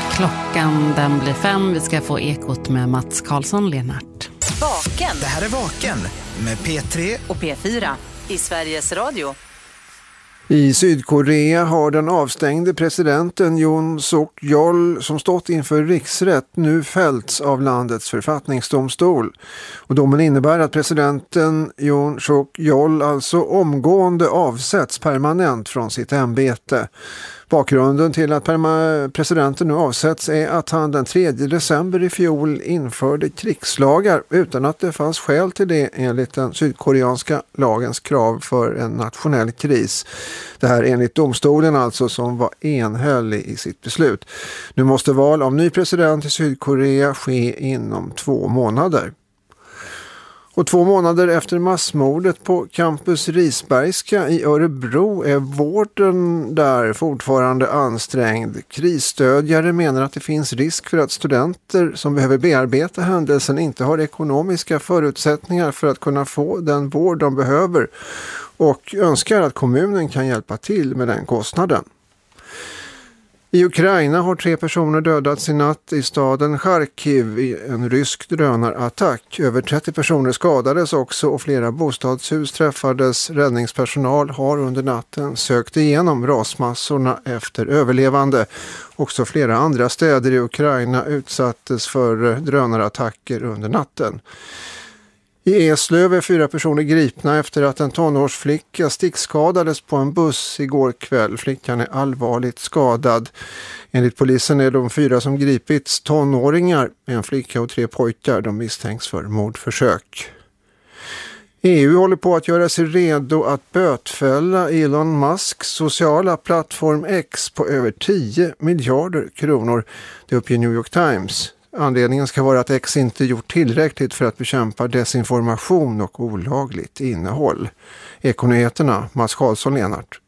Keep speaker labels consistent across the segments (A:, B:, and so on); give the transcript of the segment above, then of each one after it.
A: Klockan den blir 5. Vi ska få ekot med Mats Karlsson, Lennart.
B: Vaken.
C: Det här är Vaken med P3
B: och P4 i Sveriges Radio.
D: I Sydkorea har den avstängde presidenten Yoon Suk-yeol som stått inför riksrätt nu fällts av landets författningsdomstol. Och domen innebär att presidenten Yoon Suk-yeol alltså omgående avsätts permanent från sitt ämbete. Bakgrunden till att presidenten nu avsätts är att han den 3 december i fjol införde krigslagar utan att det fanns skäl till det enligt den sydkoreanska lagens krav för en nationell kris. Det här enligt domstolen alltså, som var enhällig i sitt beslut. Nu måste val av ny president i Sydkorea ske inom 2 månader. Och 2 månader efter massmordet på campus Risbergska i Örebro är vården där fortfarande ansträngd. Krisstödjare menar att det finns risk för att studenter som behöver bearbeta händelsen inte har ekonomiska förutsättningar för att kunna få den vård de behöver och önskar att kommunen kan hjälpa till med den kostnaden. I Ukraina har 3 personer dödats i natt i staden Charkiv i en rysk drönarattack. Över 30 personer skadades också och flera bostadshus träffades. Räddningspersonal har under natten sökt igenom rasmassorna efter överlevande. Också flera andra städer i Ukraina utsattes för drönarattacker under natten. I Eslöv är 4 personer gripna efter att en tonårsflicka stickskadades på en buss igår kväll. Flickan är allvarligt skadad. Enligt polisen är de 4 som gripits tonåringar, en flicka och 3 pojkar. De misstänks för mordförsök. EU håller på att göra sig redo att bötfälla Elon Musks sociala plattform X på över 10 miljarder kronor. Det uppger New York Times. Anledningen ska vara att X inte gjort tillräckligt för att bekämpa desinformation och olagligt innehåll. Ekonyheterna, Mats Karlsson, Lennart.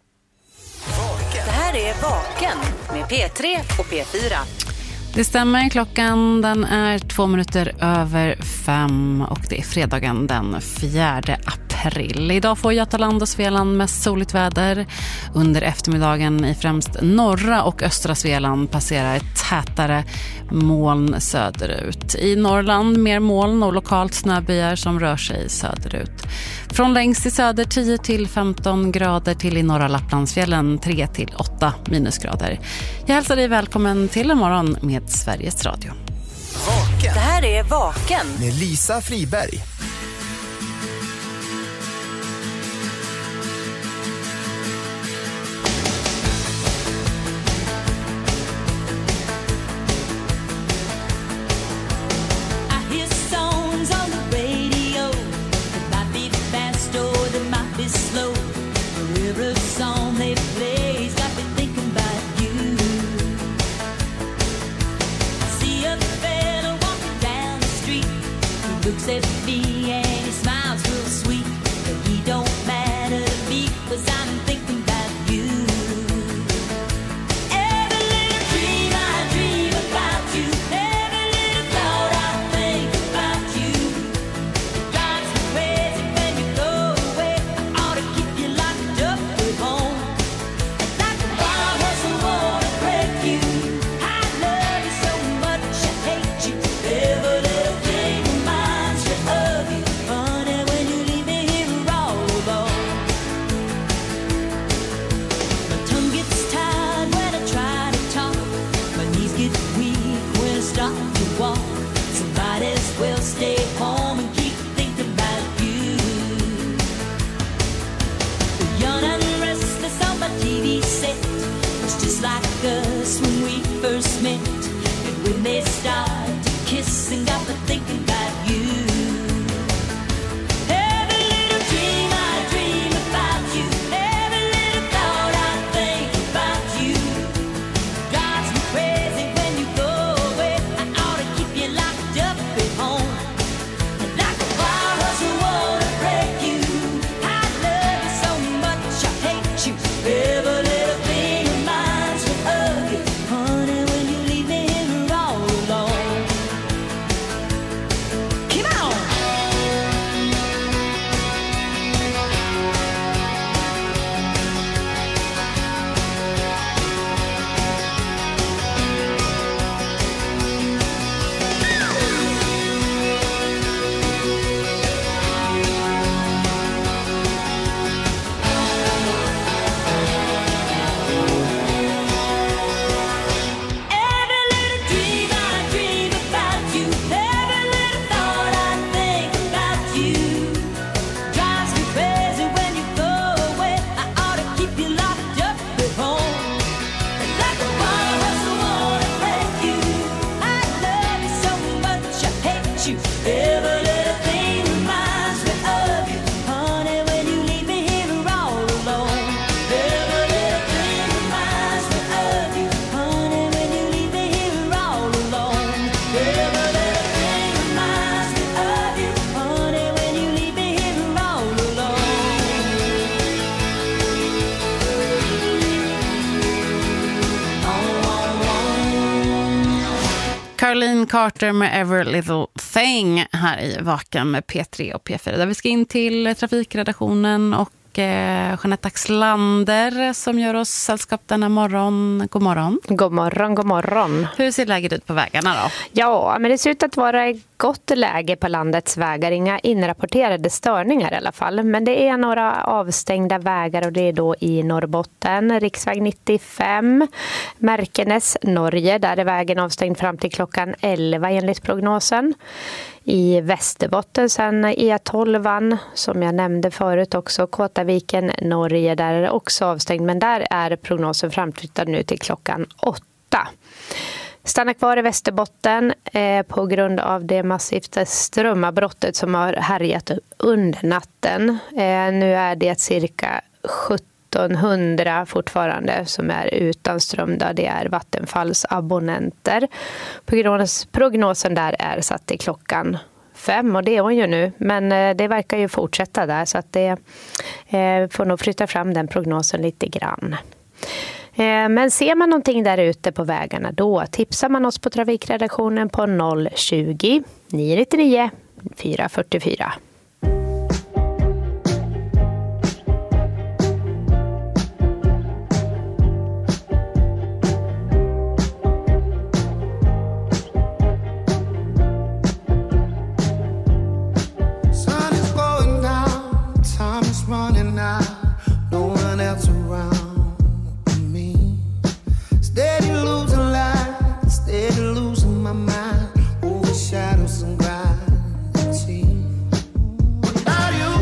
B: Det här är Vaken med P3 och P4.
A: Det stämmer, klockan den är 2 minuter över 5 och det är fredagen den 4 april. Idag får Götaland och Svealand mest soligt väder. Under eftermiddagen i främst norra och östra Svealand passerar ett tätare moln söderut. I Norrland mer moln och lokalt snöbyar som rör sig söderut. Från längst i söder 10 till 15 grader till i norra Lapplandsfjällen 3 till 8 minusgrader. Jag hälsar dig välkommen till en morgon med Sveriges Radio.
C: Vaken.
B: Det här är Vaken
C: med Lisa Friberg.
E: Looks at me and he smiles real sweet, but he don't matter to me, 'cause I'm thinking about you. Every little dream I dream about you, every little thought I think about you. It drives me crazy when you go away. I ought to keep you locked up at home. And like a wild horse I wanna break you. I love you so much I hate you. Every little thing reminds me of you. Honey, when you leave me here all alone. My tongue gets tired when I try to talk. My knees get weak when I start to walk. So might as well stay home and keep thinking about you. Young and restless on my TV set. It's just like us when we first met. And when they start to kiss and got me thinking about you. Every little dream I dream about you. Every little thought I think about you. Drives me crazy when you go away. I ought to keep you locked up at home. And like a wild horse I wanna break you. I love you so much I hate you. Every little thing reminds me of you. Honey, when you leave me here all alone.
A: Caroline Carter med Every Little Thing här i Vaken med P3 och P4. Där vi ska in till trafikredaktionen och Jeanette Axlander som gör oss sällskap denna morgon. God morgon.
F: God morgon, god morgon.
A: Hur ser läget ut på vägarna då?
F: Ja, men det ser ut att vara ett gott läge på landets vägar. Inga inrapporterade störningar i alla fall. Men det är några avstängda vägar och det är då i Norrbotten. Riksväg 95, Märkenäs, Norge. Där är vägen avstängd fram till klockan 11 enligt prognosen. I Västerbotten sen E12 som jag nämnde förut också, Kåtaviken, Norge, där är det också avstängd, men där är prognosen framflyttad nu till klockan 8. Stanna kvar i Västerbotten på grund av det massiva strömavbrottet som har härjat under natten. Nu är det cirka 1700 fortfarande som är utan ström, där det är Vattenfalls abonnenter. Prognosen där är satt till klockan 5 och det är hon ju nu, men det verkar ju fortsätta där, så att det får nog flytta fram den prognosen lite grann. Men ser man någonting där ute på vägarna, då tipsar man oss på trafikredaktionen på 020 999 444.
G: Shadows and gravity. Without you,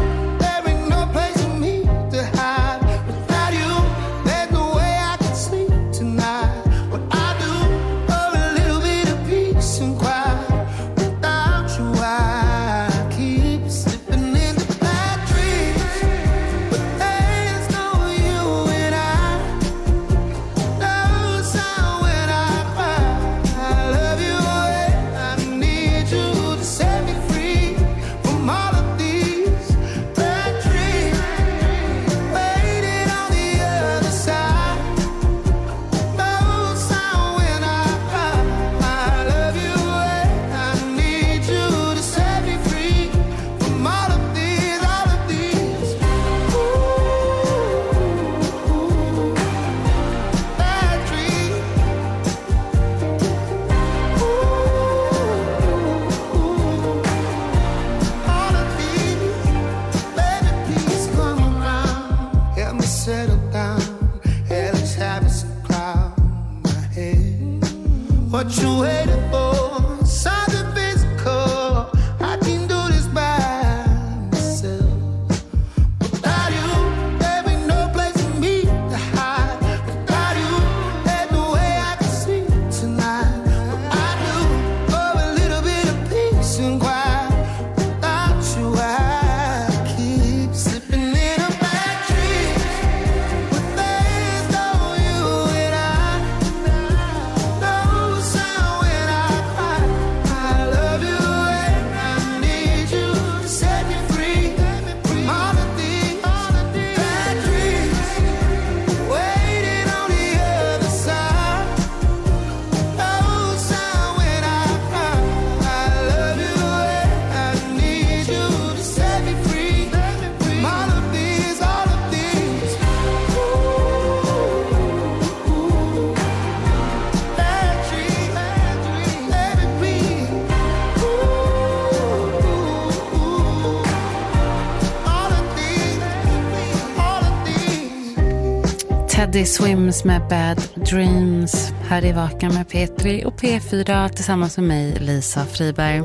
A: Teddy Swims med Bad Dreams här i Vaken med P3 och P4 tillsammans med mig, Lisa Friberg.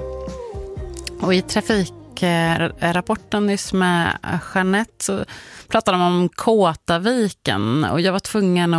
A: Och i trafikrapporten nyss med Jeanette så pratade de om Kåtaviken och jag var tvungen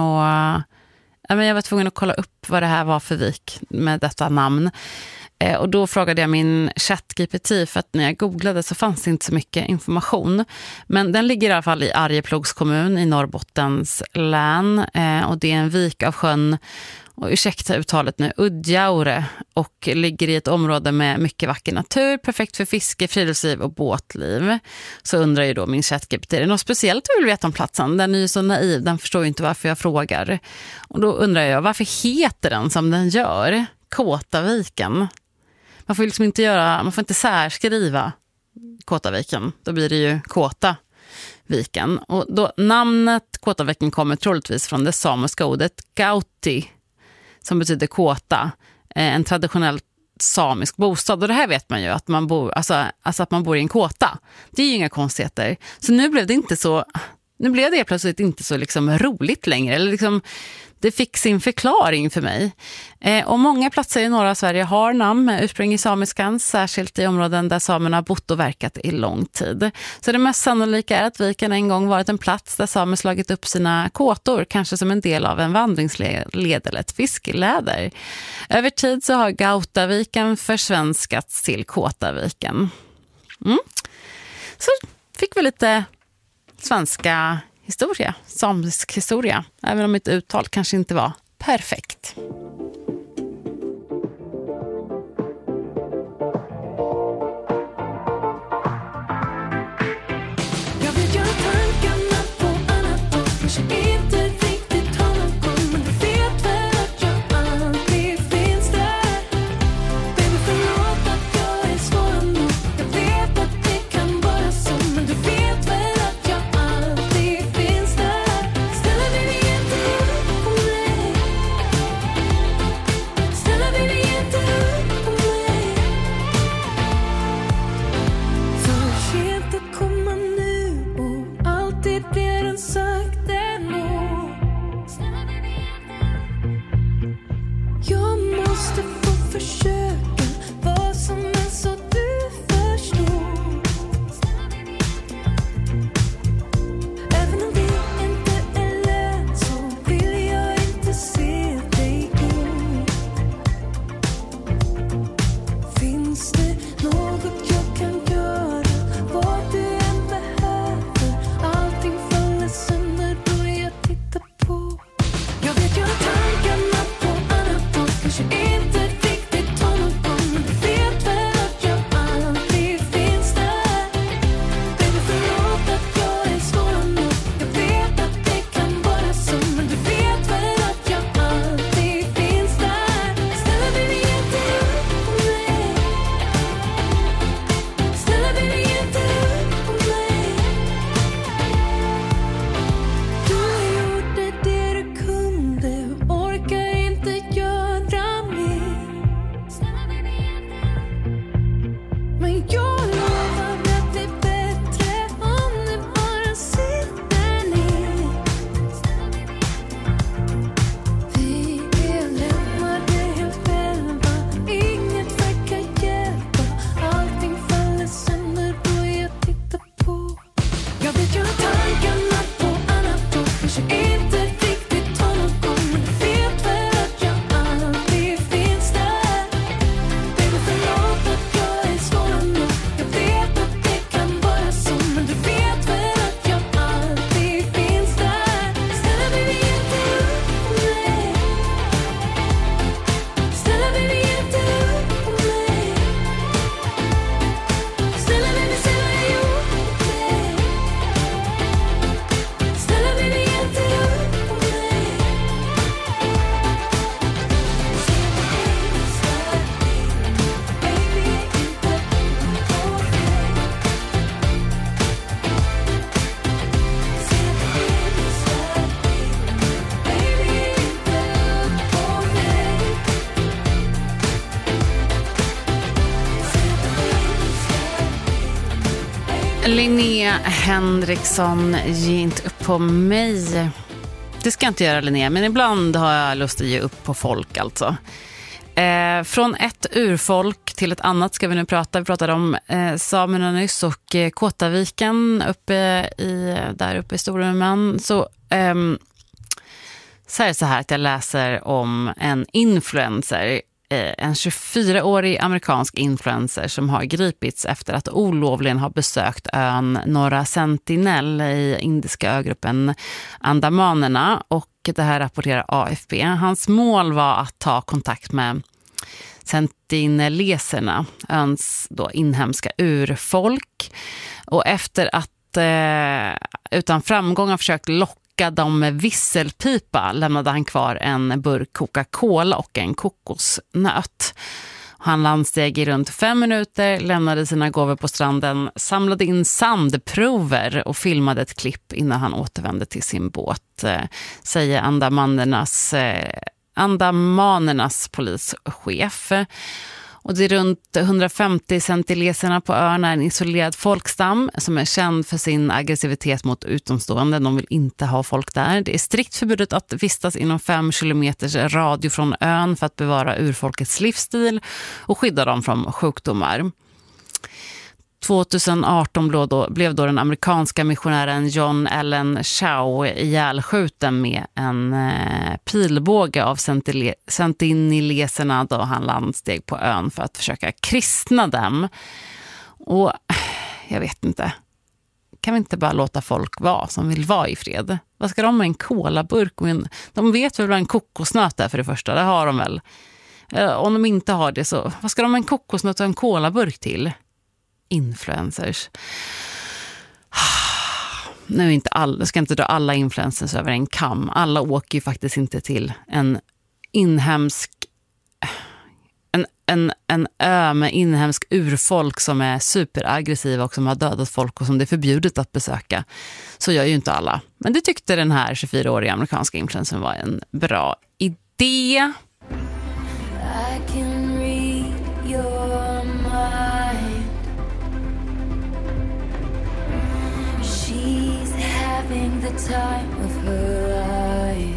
A: att kolla upp vad det här var för vik med detta namn. Och då frågade jag min ChatGPT, för att när jag googlade så fanns det inte så mycket information. Men den ligger i alla fall i Arjeplogs kommun i Norrbottens län. Och det är en vik av sjön, och ursäkta uttalet nu, Udjaure, och ligger i ett område med mycket vacker natur, perfekt för fiske, friluftsliv och båtliv. Så undrar ju då min ChatGPT, är det något speciellt du vill veta om platsen? Den är ju så naiv, den förstår ju inte varför jag frågar. Och då undrar jag, varför heter den som den gör? Kåtaviken. Man får liksom man får inte särskriva Kåtaviken. Då blir det ju Kåtaviken. Och då namnet Kåtaviken kommer troligtvis från det samiska ordet Gauti, som betyder kåta, en traditionell samisk bostad. Och det här vet man ju, att man bor, alltså att man bor i en kåta. Det är ju inga konstigheter. Så nu blev det plötsligt inte så liksom roligt längre. Eller liksom, det fick sin förklaring för mig. Och många platser i norra Sverige har namn med ursprung i samiskan, särskilt i områden där samerna har bott och verkat i lång tid. Så det mest sannolika är att viken en gång varit en plats där samer slagit upp sina kåtor, kanske som en del av en vandringsled eller ett fiskeläder. Över tid så har Gautaviken försvenskats till Kåtaviken. Så fick vi lite svenska historia, samisk historia, även om mitt uttal kanske inte var perfekt.
E: Jag vill göra tankarna på annat och kanske inte riktigt har någon, men du vet väl att jag alltid finns där. Baby, förlåt att jag är svår nog. Jag vet att det kan vara så, men du vet väl att jag alltid finns där. Snälla baby, inte upp på mig. Snälla baby, inte upp på mig. För sent att komma nu och alltid blir en sagt ändå. Snälla baby, jag måste få försöka vad som är så du förstår. Även om vi inte är län så vill jag inte se dig gå. Finns det något jag kan göra? Vad du än behöver. Allting faller sönder då jag tittar på. Jag vet jag har tankarna på annat och kanske inte riktigt har någon, men du vet väl att jag alltid finns där. Baby, förlåt att jag är svår nog. Jag vet att det kan vara så, men du vet väl att jag alltid finns där. Snälla baby, inte upp på mig. Snälla baby, inte upp på mig. Du gjorde det du kunde, orkar inte göra mer. Men jag lovar att det är bättre om du bara sitter ner. Vi är lämnade helt själva, inget verkar hjälpa. Allting faller sönder då jag tittar på. Jag vet jag har tankarna på annat och kanske inte riktigt har någon, men du vet väl att jag alltid finns där. Baby, förlåt att jag är svår nog. Jag vet att det kan vara så, men du vet väl att jag alltid finns där. Snälla baby, inte upp på mig. Snälla baby, inte upp på mig. Snälla baby, se vad jag gjort mot dig. Snälla baby, inte upp på mig.
A: Linnea Henriksson, ge inte upp på mig. Det ska jag inte göra, Linnea, men ibland har jag lust att ge upp på folk alltså. Från ett urfolk till ett annat ska vi nu prata. Vi pratade om samerna nyss och Kåtaviken där uppe i Storuman. Så är det så här att jag läser om en influencer, en 24-årig amerikansk influencer som har gripits efter att olovligen ha besökt ön Norra Sentinel i indiska ögruppen Andamanerna, och det här rapporterar AFP. Hans mål var att ta kontakt med sentineleserna, öns då inhemska urfolk, och efter att utan framgång har försökt locka lockad dem med visselpipa lämnade han kvar en burk Coca-Cola och en kokosnöt. Han landsteg i runt 5 minuter, lämnade sina gåvor på stranden, samlade in sandprover och filmade ett klipp innan han återvände till sin båt, säger andamanernas polischef. Och det är runt 150 centileserna på ön är en isolerad folkstam som är känd för sin aggressivitet mot utomstående. De vill inte ha folk där. Det är strikt förbjudet att vistas inom 5 kilometers radio från ön för att bevara urfolkets livsstil och skydda dem från sjukdomar. 2018 blev då den amerikanska missionären John Allen Chau ihjälskjuten med en pilbåge av sentineserna då han landsteg på ön för att försöka kristna dem. Och jag vet inte, kan vi inte bara låta folk vara som vill vara i fred? Vad ska de med en kolaburk? De vet väl vad en kokosnöt är för det första, det har de väl. Om de inte har det så, vad ska de med en kokosnöt och en kolaburk till? Influencers. Nu är inte alla, ska inte dra alla influencers över en kam. Alla åker ju faktiskt inte till en inhemsk en ö med inhemsk urfolk som är superaggressiva och som har dödat folk och som det är förbjudet att besöka. Så gör ju inte alla. Men det tyckte den här 24-åriga amerikanska influencern var en bra idé.
E: I can read your mind. She's having the time of her life.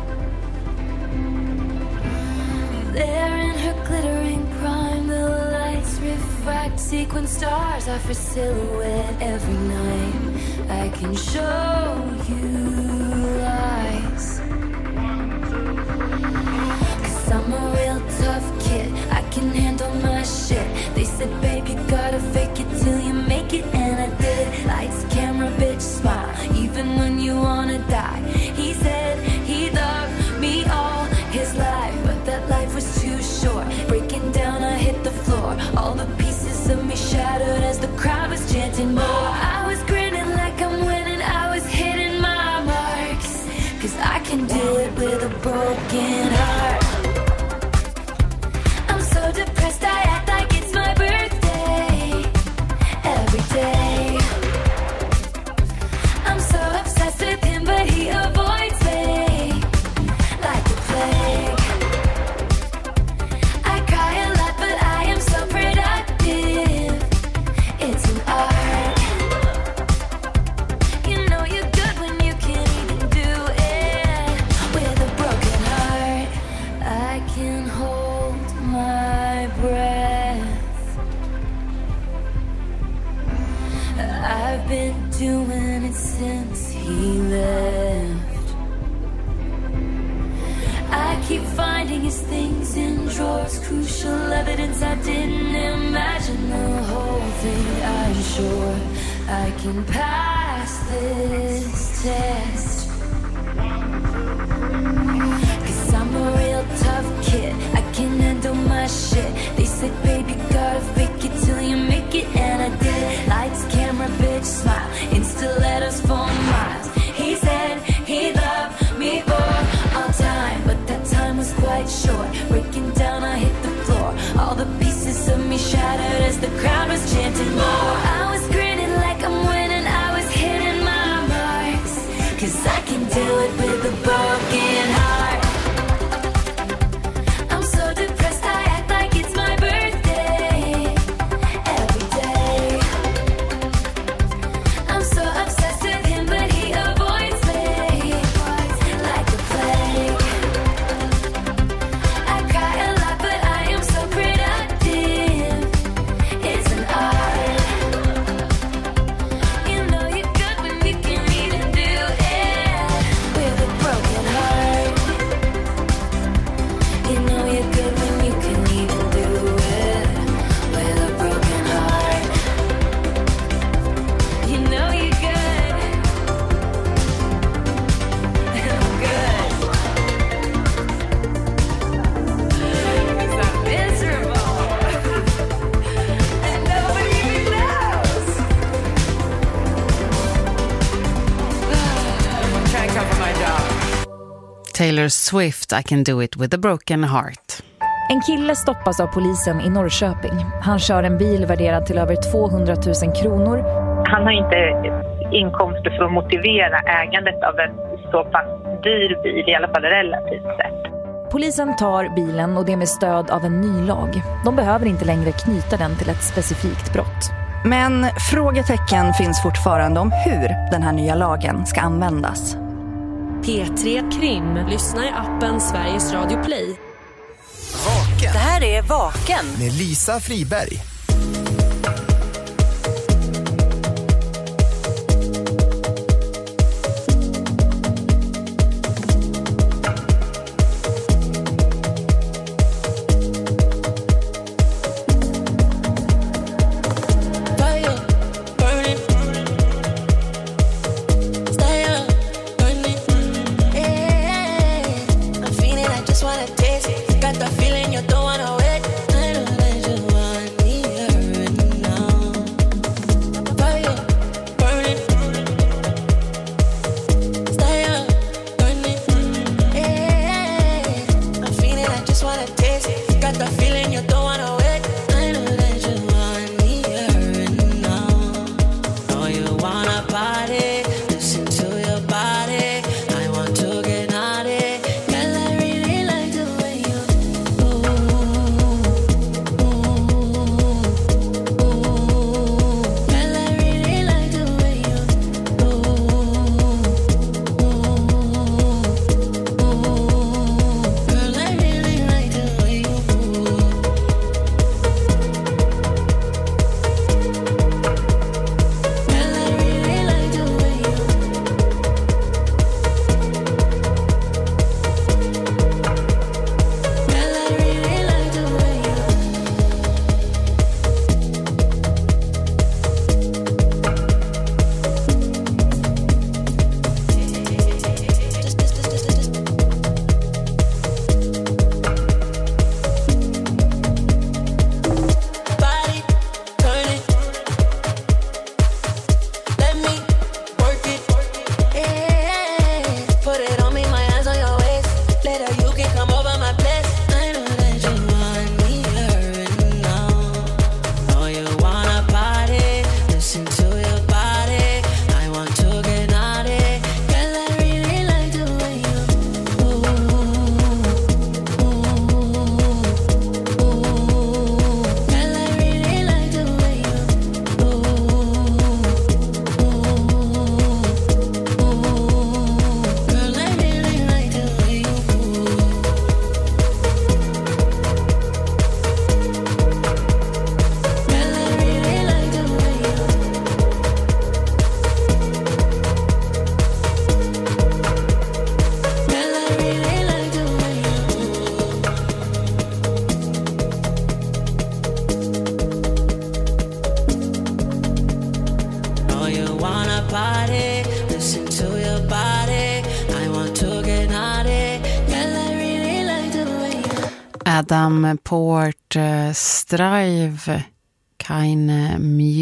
E: There in her glittering prime, the lights refract. Sequin stars are for silhouette every night. I can show you lies. 'Cause I'm a real tough kid, I can handle my shit. They said, baby, gotta fake it till you make it, and I did. Lights, camera, bitch, smile, even when you wanna die. He said he loved me all his life, but that life was too short. Breaking down, I hit the floor. All the pieces of me shattered as the crowd was chanting more. I was grinning like I'm winning, I was hitting my marks. 'Cause I can do it with a broken heart. I'm so depressed, I act like it's my birthday every day. I'm so obsessed with him, but he avoids me like the plague. I cry a lot, but I am so productive. It's an art. You know you're good when you can't even do it with a broken heart. I can hold my breath. I've been doing it since he left. I keep finding his things in drawers, crucial evidence I didn't imagine the whole thing. I'm sure I can pass this test. 'Cause I'm a real tough kid, I can handle my shit. They said, baby, gotta fake it till you make it, and I did. Lights, camera, bitch, smile, insta letters for miles. He said he loved me for all time, but that time was quite short. Breaking down, I hit the floor. All the pieces of me shattered as the crowd was chanting more. I was grinning like I'm winning, I was hitting my marks. 'Cause I can do it with a broken heart. I'm so depressed, I act like it's my birthday every day. I'm so obsessed with him, but he avoids me like the plague. I cry a lot, but I am so productive. It's an art. You know you're good when you can even do it with a
A: Taylor Swift, I can do it with a broken heart.
H: En kille stoppas av polisen i Norrköping. Han kör en bil värderad till över 200 000 kronor.
I: Han har inte inkomster för att motivera ägandet av en så pass dyr bil, i alla fall relativt sett.
H: Polisen tar bilen och det med stöd av en ny lag. De behöver inte längre knyta den till ett specifikt brott.
J: Men frågetecken finns fortfarande om hur den här nya lagen ska användas.
B: P3 Krim. Lyssna i appen Sveriges Radio Play.
C: Vaken
B: Det här är Vaken.
C: med Lisa Friberg.
A: Adam Port Strive Keine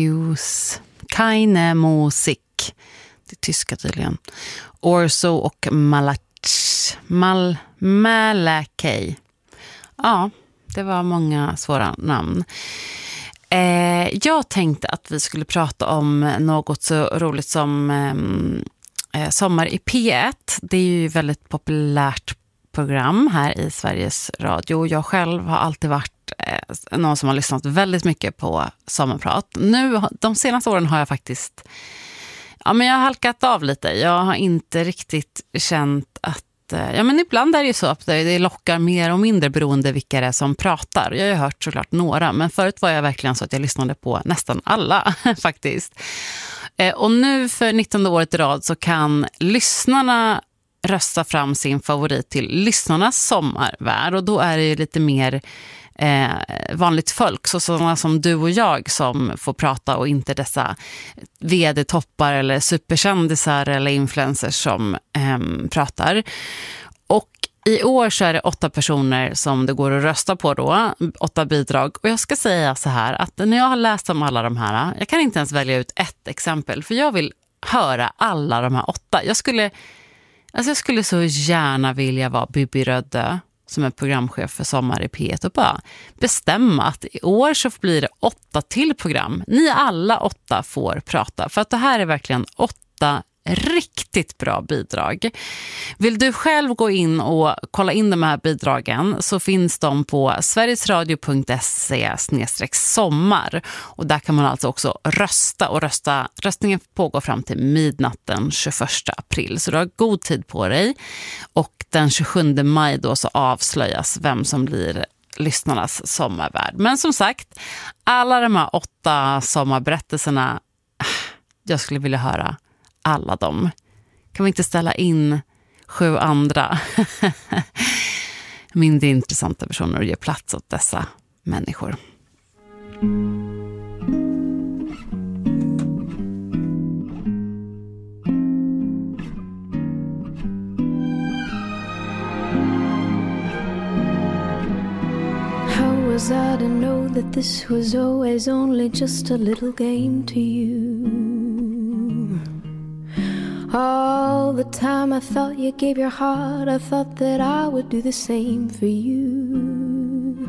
A: Musik. Det är tyska tydligen. Orso och Malakay. Ja, det var många svåra namn. Jag tänkte att vi skulle prata om något så roligt som Sommar i P1. Det är ju väldigt populärt program här i Sveriges Radio. Jag själv har alltid varit någon som har lyssnat väldigt mycket på Sommarprat. Nu, de senaste åren har jag faktiskt jag har halkat av lite. Jag har inte riktigt känt att men ibland är det ju så att det lockar mer och mindre beroende vilka det är som pratar. Jag har ju hört såklart några, men förut var jag verkligen så att jag lyssnade på nästan alla faktiskt. Och nu för 19:e året i rad så kan lyssnarna rösta fram sin favorit till lyssnarnas sommarvärld, och då är det ju lite mer vanligt folk, så sådana som du och jag som får prata, och inte dessa vd-toppar eller superkändisar eller influencers som pratar. Och i år så är det 8 personer som det går att rösta på då, 8 bidrag. Och jag ska säga så här, att när jag har läst om alla de här, jag kan inte ens välja ut ett exempel, för jag vill höra alla de här 8. Alltså jag skulle så gärna vilja vara Bibi Rödde som är programchef för Sommar i P1 och bara bestämma att i år så blir det 8 till program. Ni alla 8 får prata, för att det här är verkligen 8 riktigt bra bidrag. Vill du själv gå in och kolla in de här bidragen så finns de på sverigesradio.se/sommar och där kan man alltså också rösta och röstningen pågår fram till midnatt den 21 april så du har god tid på dig och den 27 maj då så avslöjas vem som blir lyssnarnas sommarvärd. Men som sagt, alla de här 8 sommarberättelserna, jag skulle vilja höra alla dem. Kan vi inte ställa in 7 andra mindre intressanta personer och ge plats åt dessa människor?
K: How was I to know that this was always only just a little game to you? All the time I thought you gave your heart, I thought that I would do the same for you.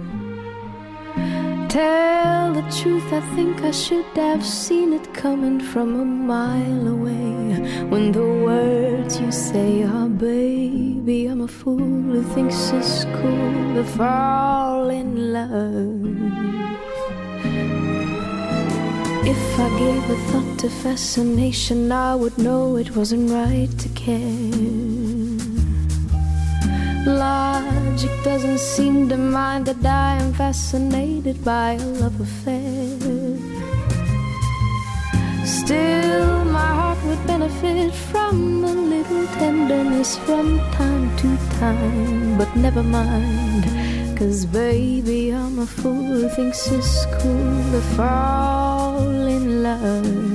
K: Tell the truth, I think I should have seen it coming from a mile away. When the words you say are, baby, I'm a fool who thinks it's cool to fall in love. If I gave a thought to fascination, I would know it wasn't right to care. Logic doesn't seem to mind that I am fascinated by a love affair. Still, my heart would benefit from a little tenderness from time to time. But never mind, 'cause baby, I'm a fool who thinks it's cool to fall in love.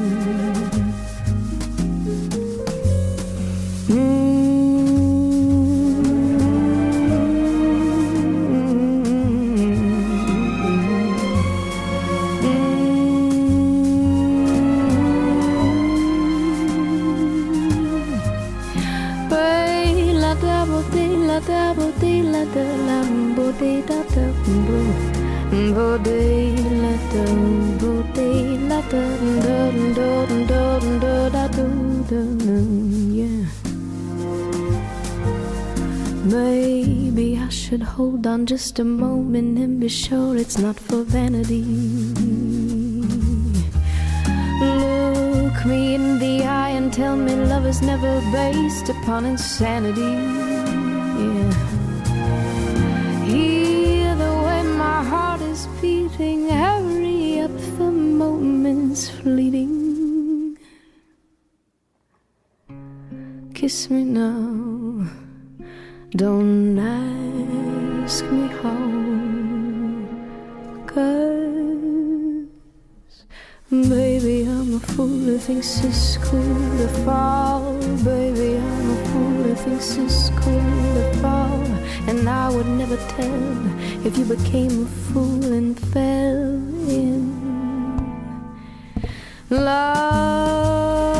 K: Yeah. Maybe I should hold on just a moment and be sure it's not for vanity. Look me in the eye and tell me love is never based upon insanity. Yeah. Hear the way my heart is beating, hurry up, the moment's fleeting. Kiss me now, don't ask me how, 'cause baby, I'm a fool who thinks it's cool to fall. Baby, I'm a fool who thinks it's cool to fall. And I would never tell if you became a fool and fell in love.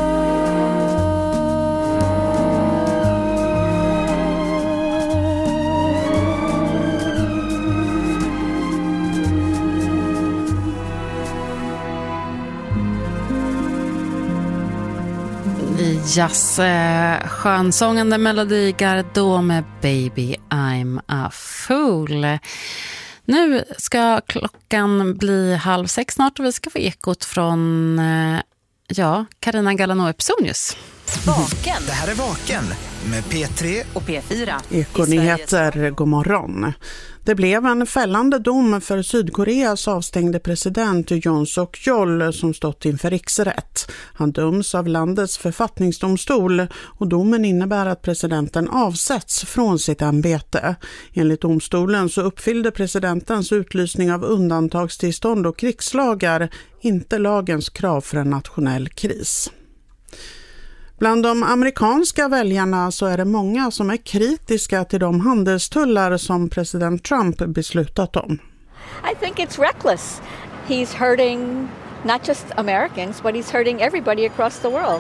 A: Jazz, skönsångande Melody Gardot med Baby I'm a Fool. Nu ska klockan bli 5:30 snart och vi ska få ekot från Carina Galano-Epsonius.
B: Vaken.
C: Det här är Vaken med P3
B: och P4.
L: Ekonyheter, god morgon. Det blev en fällande dom för Sydkoreas avstängde president Yoon Suk-yeol som stått inför riksrätt. Han döms av landets författningsdomstol och domen innebär att presidenten avsätts från sitt ämbete. Enligt domstolen så uppfyllde presidentens utlysning av undantagstillstånd och krigslagar inte lagens krav för en nationell kris. Bland de amerikanska väljarna så är det många som är kritiska till de handelstullar som president Trump beslutat om.
M: I think it's reckless. He's hurting not just Americans, but he's hurting everybody across the world.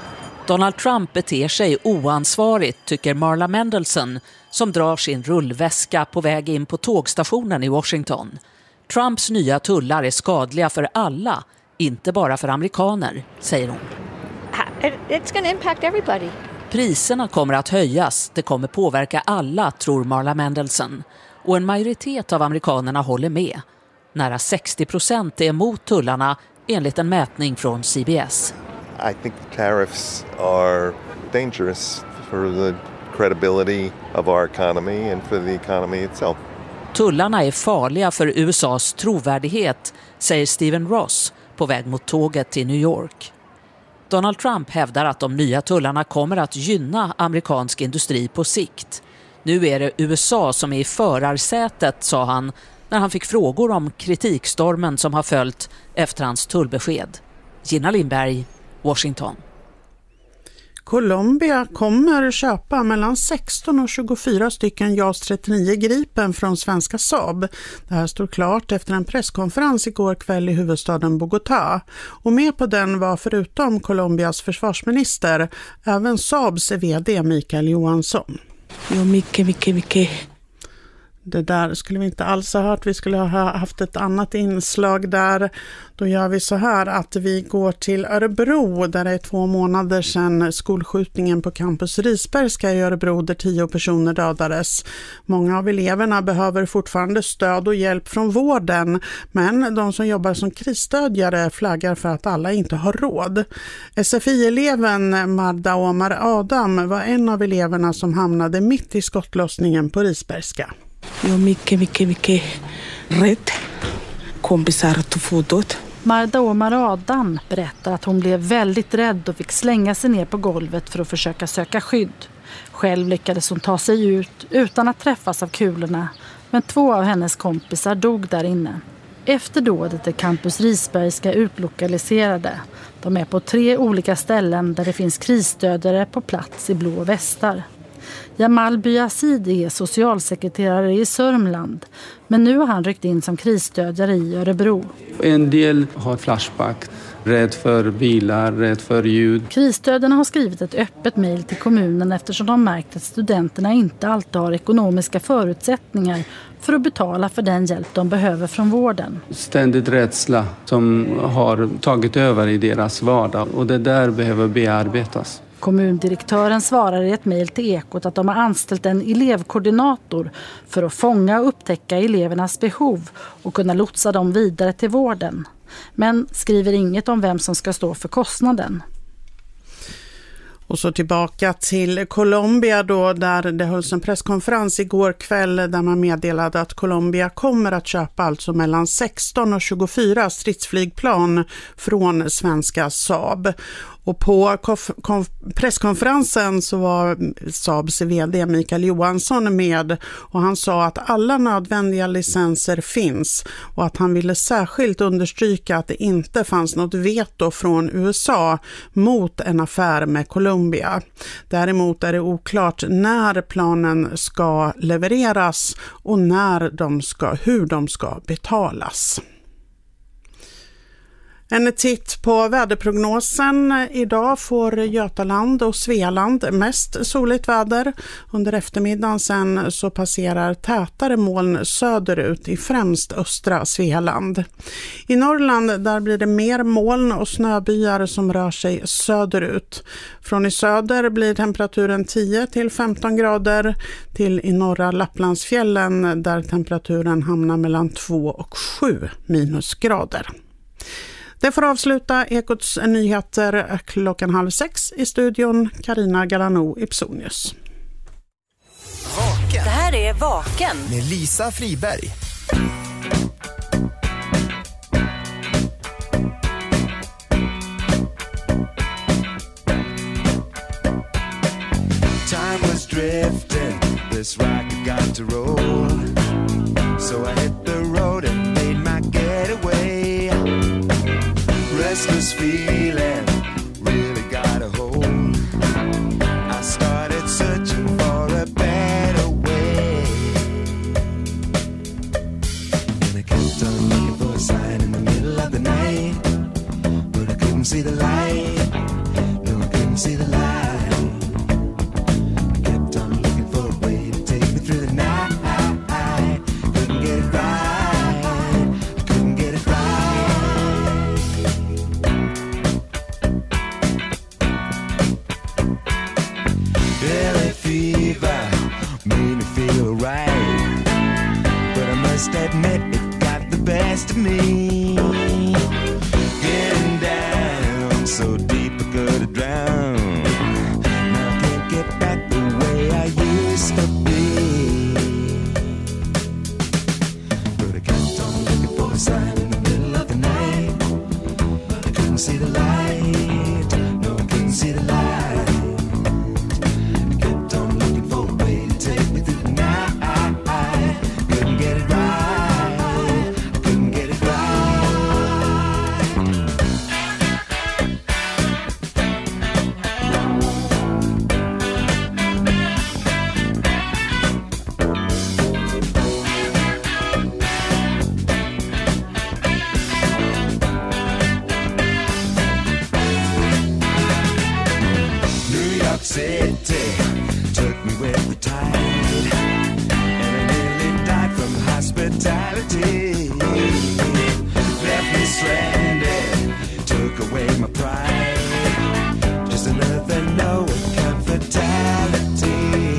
M: Donald Trump beter sig oansvarigt, tycker Marla Mendelsohn, som drar sin rullväska på väg in på tågstationen i Washington. Trumps nya tullar är skadliga för alla, inte bara för amerikaner, säger hon.
N: It's going to impact everybody.
M: Priserna kommer att höjas, det kommer påverka alla, tror Marla Mendelsohn. Och en majoritet av amerikanerna håller med. Nära 60% är emot tullarna enligt en mätning från CBS.
O: I think tariffs are dangerous for the credibility of our economy and for the economy itself.
M: Tullarna är farliga för USAs trovärdighet, säger Stephen Ross på väg mot tåget till New York. Donald Trump hävdar att de nya tullarna kommer att gynna amerikansk industri på sikt. Nu är det USA som är i förarsätet, sa han när han fick frågor om kritikstormen som har följt efter hans tullbesked. Gina Lindberg, Washington.
L: Colombia kommer köpa mellan 16 och 24 stycken JAS 39 Gripen från svenska Saab. Det här står klart efter en presskonferens igår kväll i huvudstaden Bogotá. Och med på den var förutom Colombias försvarsminister även Saabs vd Mikael Johansson.
P: Jo, mycket.
L: Det där skulle vi inte alls ha hört. Vi skulle ha haft ett annat inslag där. Då gör vi så här att vi går till Örebro där det är 2 månader sedan skolskjutningen på campus Risbergska i Örebro där 10 personer dödades. Många av eleverna behöver fortfarande stöd och hjälp från vården, men de som jobbar som krisstödjare flaggar för att alla inte har råd. SFI-eleven Marda Omar Adam var en av eleverna som hamnade mitt i skottlossningen på Risbergska.
P: Jo, mycket rädd. Kompisar tog fotot.
Q: Marda Omar Adam berättar att hon blev väldigt rädd och fick slänga sig ner på golvet för att försöka söka skydd. Själv lyckades hon ta sig ut utan att träffas av kulorna, men 2 av hennes kompisar dog där inne. Efter dådet är campus Risbergska utlokaliserade. De är på 3 olika ställen där det finns krisstödjare på plats i blå västar. Jamal Byazidi är socialsekreterare i Sörmland, men nu har han ryckt in som krisstödjare i Örebro.
R: En del har flashback, rädd för bilar, rädd för ljud.
Q: Krisstödarna har skrivit ett öppet mejl till kommunen eftersom de märkt att studenterna inte alltid har ekonomiska förutsättningar för att betala för den hjälp de behöver från vården.
R: Ständigt rädsla som har tagit över i deras vardag och det där behöver bearbetas.
Q: Kommundirektören svarar i ett mejl till Ekot att de har anställt en elevkoordinator för att fånga och upptäcka elevernas behov och kunna lotsa dem vidare till vården. Men skriver inget om vem som ska stå för kostnaden.
L: Och så tillbaka till Colombia då, där det hölls en presskonferens igår kväll där man meddelade att Colombia kommer att köpa alltså mellan 16 och 24 stridsflygplan från svenska Saab. Och på presskonferensen så var Saabs vd Mikael Johansson med och han sa att alla nödvändiga licenser finns och att han ville särskilt understryka att det inte fanns något veto från USA mot en affär med Colombia. Däremot är det oklart när planen ska levereras och hur de ska betalas. En titt på väderprognosen. Idag får Götaland och Svealand mest soligt väder. Under eftermiddagen sen så passerar tätare moln söderut i främst östra Svealand. I Norrland där blir det mer moln och snöbyar som rör sig söderut. Från i söder blir temperaturen 10 till 15 grader till i norra Lapplandsfjällen där temperaturen hamnar mellan 2 och 7 minusgrader. Det får avsluta Ekots nyheter 5:30 i studion. Carina Galano Ipsonius.
B: Det här är Vaken
C: med Lisa Friberg.
G: Time was drifting, this rocket got to roll. So I hit the road and made my getaway. Restless feeling really got a hold. I started searching for a better way. And I kept on looking for a sign in the middle of the night. But I couldn't see the light. No, I couldn't see the light. must admit it got the best of me. Getting down so deep I could drown. Now I can't get back the way I used to be. But I kept on looking for a sign in the middle of the night. But I couldn't see the light. No, I couldn't see the light. I kept on looking for a way to take me through the night. Couldn't get it right. I couldn't get it right. New York City took me with the tide, and I nearly died from hospitality. Left me stranded, took away my pride. Just another no account fatality.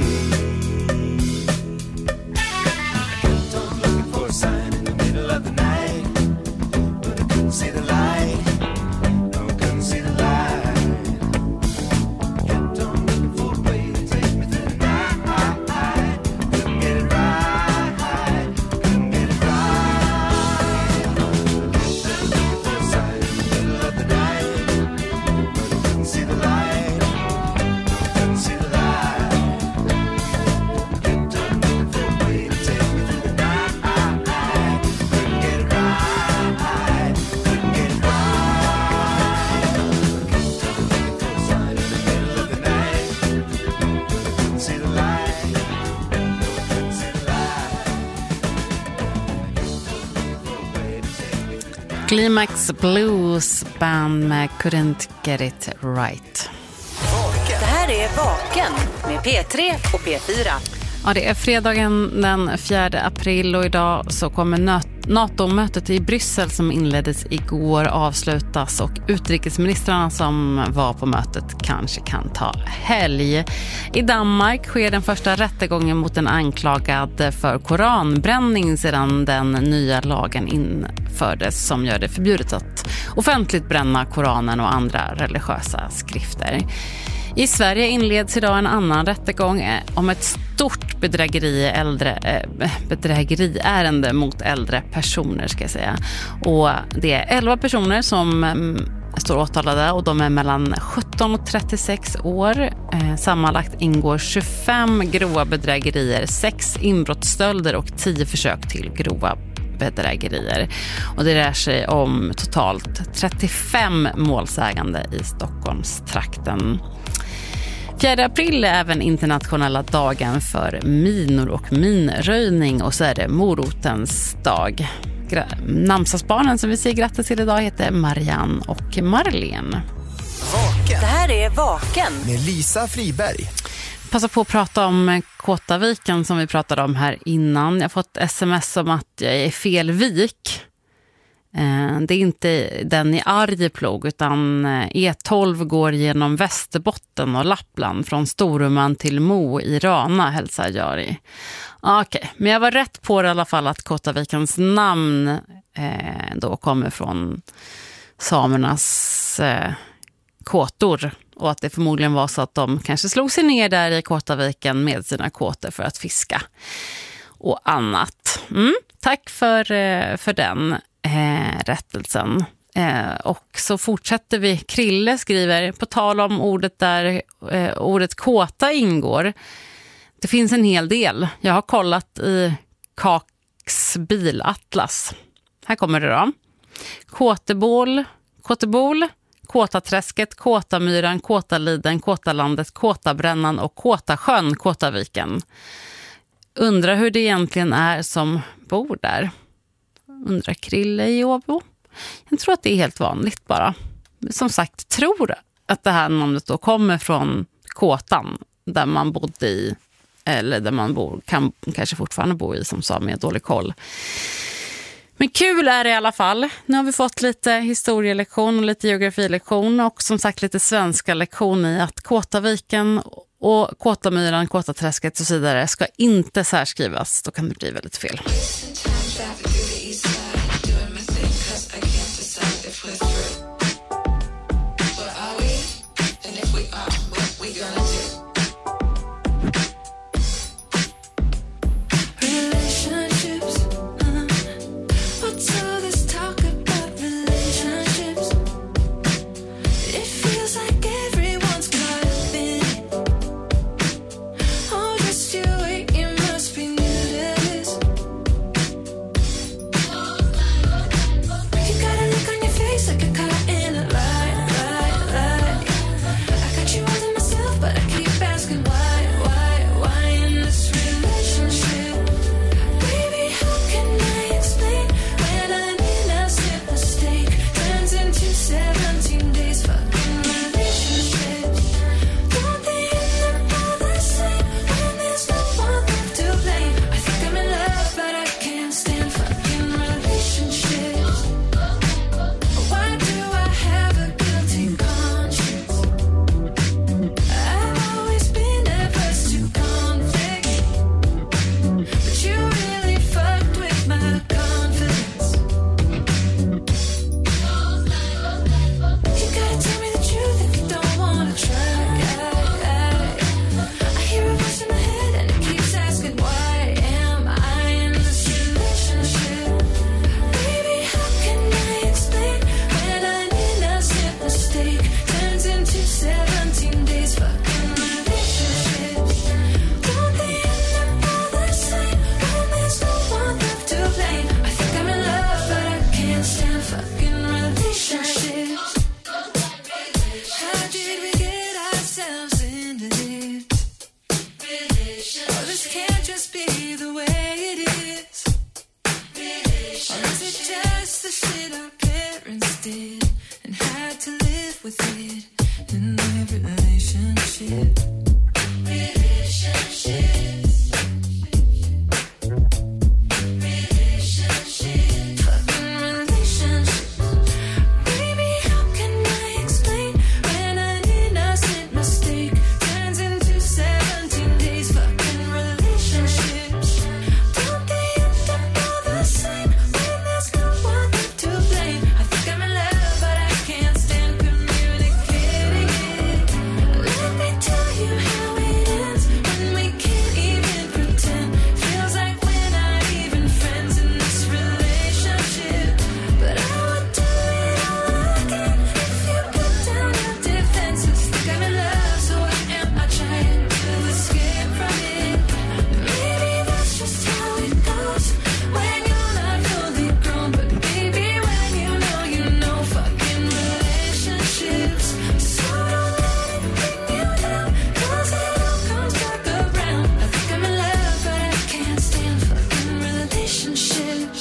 G: I kept on looking for a sign in the middle of the night, but I couldn't see the light. No, I couldn't see the light. Kept on looking for a way to take me through the night. Couldn't get it right. Couldn't get it right. Kept on looking for a sign in the middle of the night, but I couldn't see the light. Couldn't see the light. Kept on looking for a way to take me through the night. Couldn't get it right. Couldn't get it right. Kept on looking for a sign in the middle of the night, but I couldn't see the light. No, I couldn't see the light.
A: Climax Blues Band med Couldn't Get It Right.
B: Det här är Vaken med P3 och P4.
A: Ja, det är fredagen den 4 april och idag så kommer NATO-mötet i Bryssel som inleddes igår avslutas och utrikesministrarna som var på mötet kanske kan ta helg. I Danmark sker den första rättegången mot en anklagad för koranbränning sedan den nya lagen infördes som gör det förbjudet att offentligt bränna Koranen och andra religiösa skrifter. I Sverige inleds idag en annan rättegång om ett stort bedrägeriärende mot äldre personer ska jag säga. Och det är 11 personer som står åtalade och de är mellan 17 och 36 år. Sammanlagt ingår 25 grova bedrägerier, 6 inbrottsstölder och 10 försök till grova bedrägerier. Och det rör sig om totalt 35 målsägande i Stockholmstrakten. 4 april är även internationella dagen för minor och minröjning och så är det morotens dag. Namnsdagsbarnen som vi säger grattis till idag heter Marianne och Marlene.
B: Det här är Vaken
C: med Lisa Friberg.
A: Passa på att prata om Kåtaviken som vi pratade om här innan. Jag har fått sms om att jag är fel vik. Det är inte den i Arjeplog utan E12 går genom Västerbotten och Lappland från Storuman till Mo i Rana, hälsar Jari. Okej, men jag var rätt på det i alla fall att Kåtavikens namn då kommer från samernas kåtor och att det förmodligen var så att de kanske slog sig ner där i Kåtaviken med sina kåtor för att fiska och annat. Tack för den rättelsen. Och så fortsätter vi. Krille skriver på tal om ordet där ordet kåta ingår. Det finns en hel del. Jag har kollat i Kaks bilatlas. Här kommer det då. Kåtebol, Kåtaträsket, Kåtamyran, Kåtaliden, Kåtalandet, Kåtabrännan och Kåtasjön, Kåtaviken. Undrar hur det egentligen är som bor där. Undrar Krille i Åbo. Jag tror att det är helt vanligt bara. Som sagt, tror att det här namnet då kommer från Kåtan där man bodde i, eller där man kan kanske fortfarande bo i som sa med dålig koll. Men kul är det i alla fall. Nu har vi fått lite historielektion och lite geografilektion och som sagt lite svenska lektion i att Kåtaviken och Kåtamyran, Kåtaträsket och så vidare ska inte särskrivas. Då kan det bli väldigt fel.
S: traffic through the east side, doing my thing 'cause I can't decide if we're through. But are we? And if we are, what we gonna do?
E: Relationships, what's all this talk about relationships? It feels like everyone's caught up in it. Oh, just you wait, you must be new to this. You got a look on your face like you're caught in a lie. I got you all to myself, but I keep asking why in this relationship? Baby, how can I explain when an innocent mistake turns into 17 days fucking relationships? Don't they end up all the same when there's no one left to blame? I think I'm in love, but I can't stand fucking relationships. Why do I have a guilty conscience? I've always been averse to conflict, but you really fucked with my confidence. You gotta tell me the truth if you don't wanna try. I hear a voice in my head and it keeps asking, why am I in this relationship? Baby, how can I explain when an innocent mistake turns into 17 days fucking relationships? Don't they end up all the same when there's no one left to blame? I think I'm in love, but I can't stand fucking relationships. How did we get ourselves into this? Oh, this can't just be the way it is. Or is it just the shit our parents did and had to live with it in every relationship? Fucking relationships. Baby, how can I explain when an innocent mistake turns into 17 days fucking relationships? Don't they end up all the same when there's no one left to blame? I think I'm in love, but I can't stand communicating it. Let me tell you how it ends when we can't even pretend. Feels like we're not even friends in this relationship. But I would do it all again if you put down your defenses. Think I'm in love, so why am I trying to escape from it? Maybe that's just how it goes when you're not fully grown. But baby, when you know fucking relationships. So don't let it bring you down, 'cause it all comes back around. I think I'm in love, but I can't stand fucking relationships.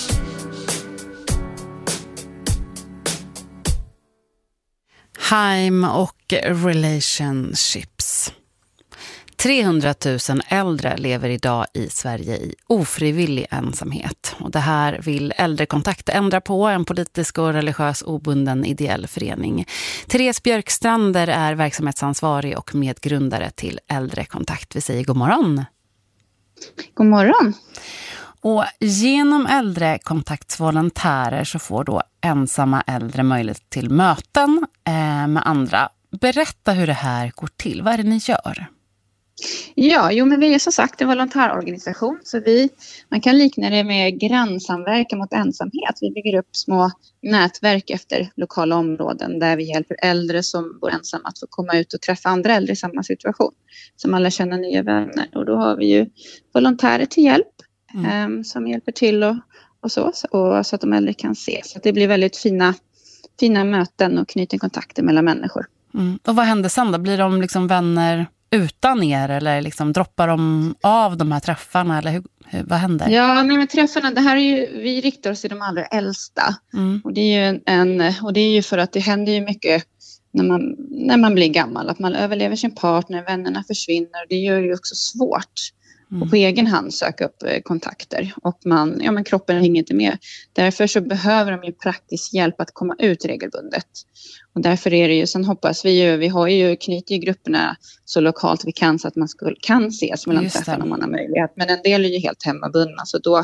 A: Haim och relationships. 300 000 äldre lever idag i Sverige i ofrivillig ensamhet. Och det här vill Äldrekontakt ändra på, en politisk och religiös obunden ideell förening. Therese Björkstrander är verksamhetsansvarig och medgrundare till Äldrekontakt. Vi säger god morgon.
T: God morgon.
A: Och genom Äldrekontaktsvolontärer så får då ensamma äldre möjlighet till möten med andra. Berätta hur det här går till. Vad är det ni gör?
T: Ja, men vi är som sagt en volontärorganisation, så man kan likna det med grannsamverkan mot ensamhet. Vi bygger upp små nätverk efter lokala områden där vi hjälper äldre som bor ensamma att få komma ut och träffa andra äldre i samma situation, som alla känner nya vänner. Och då har vi ju volontärer till hjälp som hjälper till och så att de äldre kan ses. Så att det blir väldigt fina möten och knyter kontakter mellan människor.
A: Och vad händer sen då? Blir de liksom vänner utan er, eller liksom droppar de av de här träffarna, eller vad händer?
T: Ja, men träffarna, det här är ju, vi riktar oss till de allra äldsta. Och det är ju och det är ju för att det händer ju mycket när man blir gammal, att man överlever sin partner, vännerna försvinner. Det gör ju också svårt och på egen hand söka upp kontakter, och kroppen hänger inte med. Därför så behöver de ju praktisk hjälp att komma ut regelbundet. Och därför är det ju, sen hoppas vi har ju knutit i grupperna så lokalt vi kan, så att man kan ses mellan träffarna om man har möjlighet. Men en del är ju helt hemmabundna, så då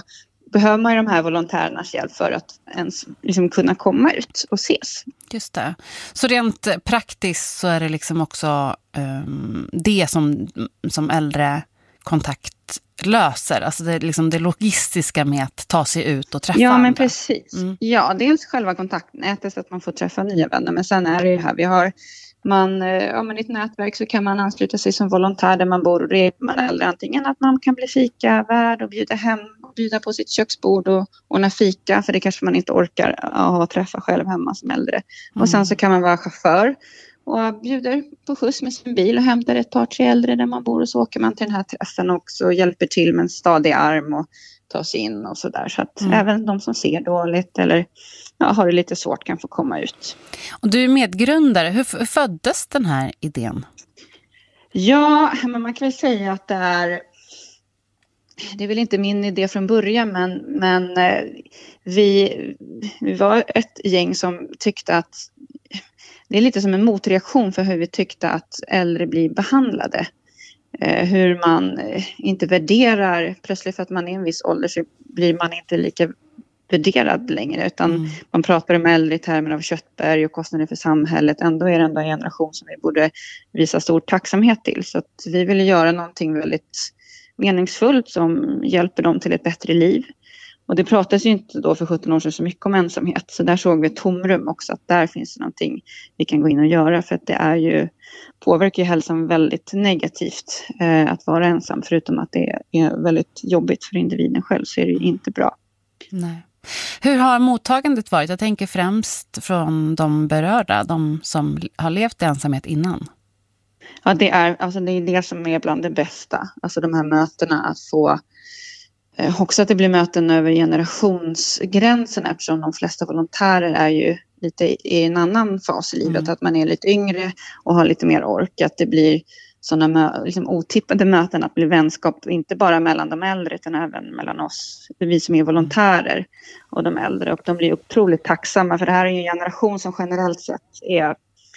T: behöver man ju de här volontärernas hjälp för att ens liksom kunna komma ut och ses.
A: Just det. Så rent praktiskt så är det liksom också det som äldre kontakt löser. Alltså det är liksom det logistiska med att ta sig ut och träffa andra.
T: Men precis. Ja, dels själva kontaktnätet så att man får träffa nya vänner. Men sen är det ju här, i ett nätverk så kan man ansluta sig som volontär där man bor och det är man äldre. Antingen att man kan bli fikavärd och bjuda hem och bjuda på sitt köksbord och ordna fika. För det kanske man inte orkar träffa själv hemma som äldre. Och sen så kan man vara chaufför och bjuder på skjuts med sin bil och hämtar ett par, 3 äldre där man bor och så åker man till den här träffen också och hjälper till med en stadig arm och tar sig in och sådär. Så att även de som ser dåligt eller har det lite svårt kan få komma ut.
A: Och du är medgrundare. Hur föddes den här idén?
T: Ja, men man kan väl säga att det är väl inte min idé från början men vi var ett gäng som tyckte att det är lite som en motreaktion för hur vi tyckte att äldre blir behandlade. Hur man inte värderar, plötsligt för att man är i en viss ålder så blir man inte lika värderad längre. Utan man pratar om äldre i termer av köttberg och kostnader för samhället. Ändå är det ändå en generation som vi borde visa stor tacksamhet till. Så att vi ville göra någonting väldigt meningsfullt som hjälper dem till ett bättre liv. Och det pratas ju inte då för 17 år sedan så mycket om ensamhet. Så där såg vi ett tomrum också. Att där finns det någonting vi kan gå in och göra. För att det påverkar ju hälsan väldigt negativt att vara ensam. Förutom att det är väldigt jobbigt för individen själv så är det ju inte bra.
A: Nej. Hur har mottagandet varit? Jag tänker främst från de berörda. De som har levt i ensamhet innan.
T: Ja, det är det som är bland det bästa. Alltså de här mötena att få... Också att det blir möten över generationsgränserna eftersom de flesta volontärer är ju lite i en annan fas i livet. Att man är lite yngre och har lite mer ork. Att det blir sådana liksom otippade möten, att bli vänskap inte bara mellan de äldre utan även mellan oss, vi som är volontärer och de äldre. Och de blir otroligt tacksamma för det här är en generation som generellt sett är,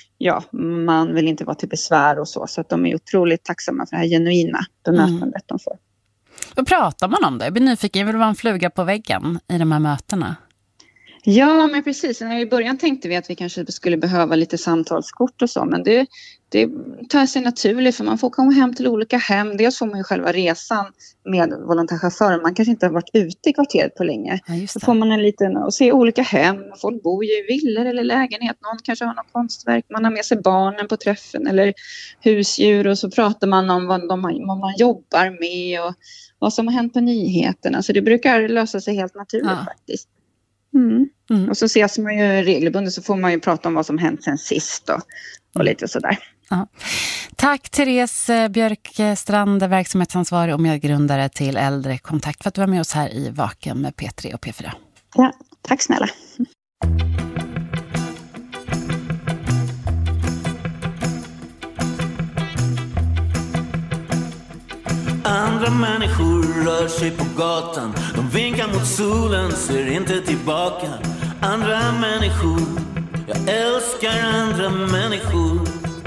T: man vill inte vara till besvär och så att de är otroligt tacksamma för det här genuina bemötandet de får.
A: Vad pratar man om det? Jag blir nyfiken, vill vara en fluga på väggen i de här mötena?
T: Ja, men precis. I början tänkte vi att vi kanske skulle behöva lite samtalskort och så. Men det tar sig naturligt för man får komma hem till olika hem. Dels får man ju själva resan med volontärchauffören. Man kanske inte har varit ute i kvarteret på länge. Ja, så får man en liten och se olika hem. Folk bor ju i villor eller lägenhet. Någon kanske har något konstverk. Man har med sig barnen på träffen eller husdjur. Och så pratar man om vad man jobbar med och vad som har hänt på nyheterna. Så det brukar lösa sig helt naturligt faktiskt. Och så ses man ju regelbundet så får man ju prata om vad som hänt sen sist och lite sådär.
A: Ja. Tack Therese Björkstrand, verksamhetsansvarig och medgrundare till Äldre Kontakt för att du var med oss här i Vaken med P3 och P4.
T: Ja, tack snälla.
U: Andra människor rör sig på gatan. De vinkar mot solen, ser inte tillbaka. Andra människor, jag älskar andra människor.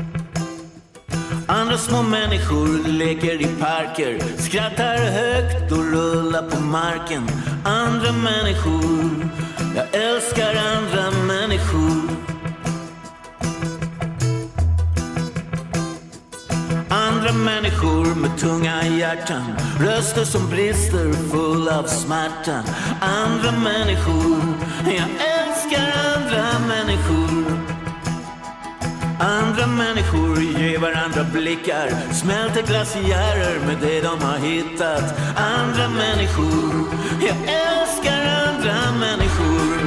U: Andra små människor leker i parker, skrattar högt och rullar på marken. Andra människor, jag älskar andra människor. Andra människor med tunga hjärtan, röster som brister full av smärta. Andra människor, jag älskar andra människor. Andra människor ger varandra blickar, smälter glaciärer med det de har hittat. Andra människor, jag älskar andra människor.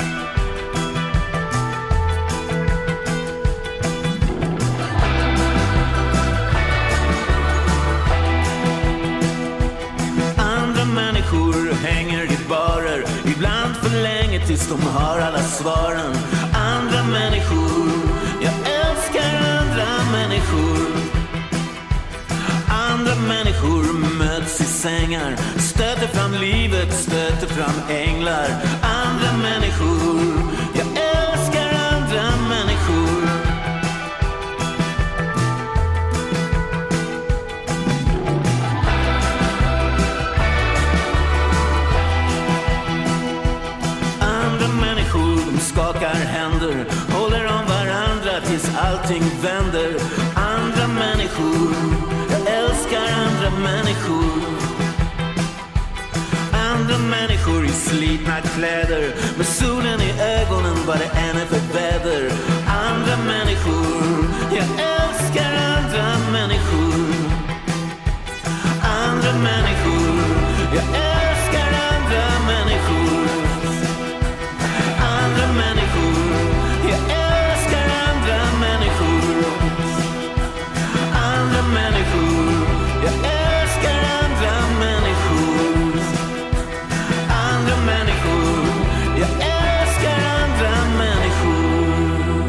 U: Hänger i barer, ibland för länge tills de har alla svaren. Andra människor, jag älskar andra människor. Andra människor möts i sängar, stöter fram livet, stöter fram änglar. Andra människor, jag älskar andra människor. De skakar händer, håller om varandra tills allting vänder. Andra människor, jag älskar andra människor. Andra människor i slitna kläder, med solen i ögonen vad det än är för väder. Andra människor, jag älskar andra människor. Andra människor, jag älskar andra människor. Andra människor, jag älskar andra människor. Andra människor, jag älskar andra människor. Andra människor, jag älskar andra människor.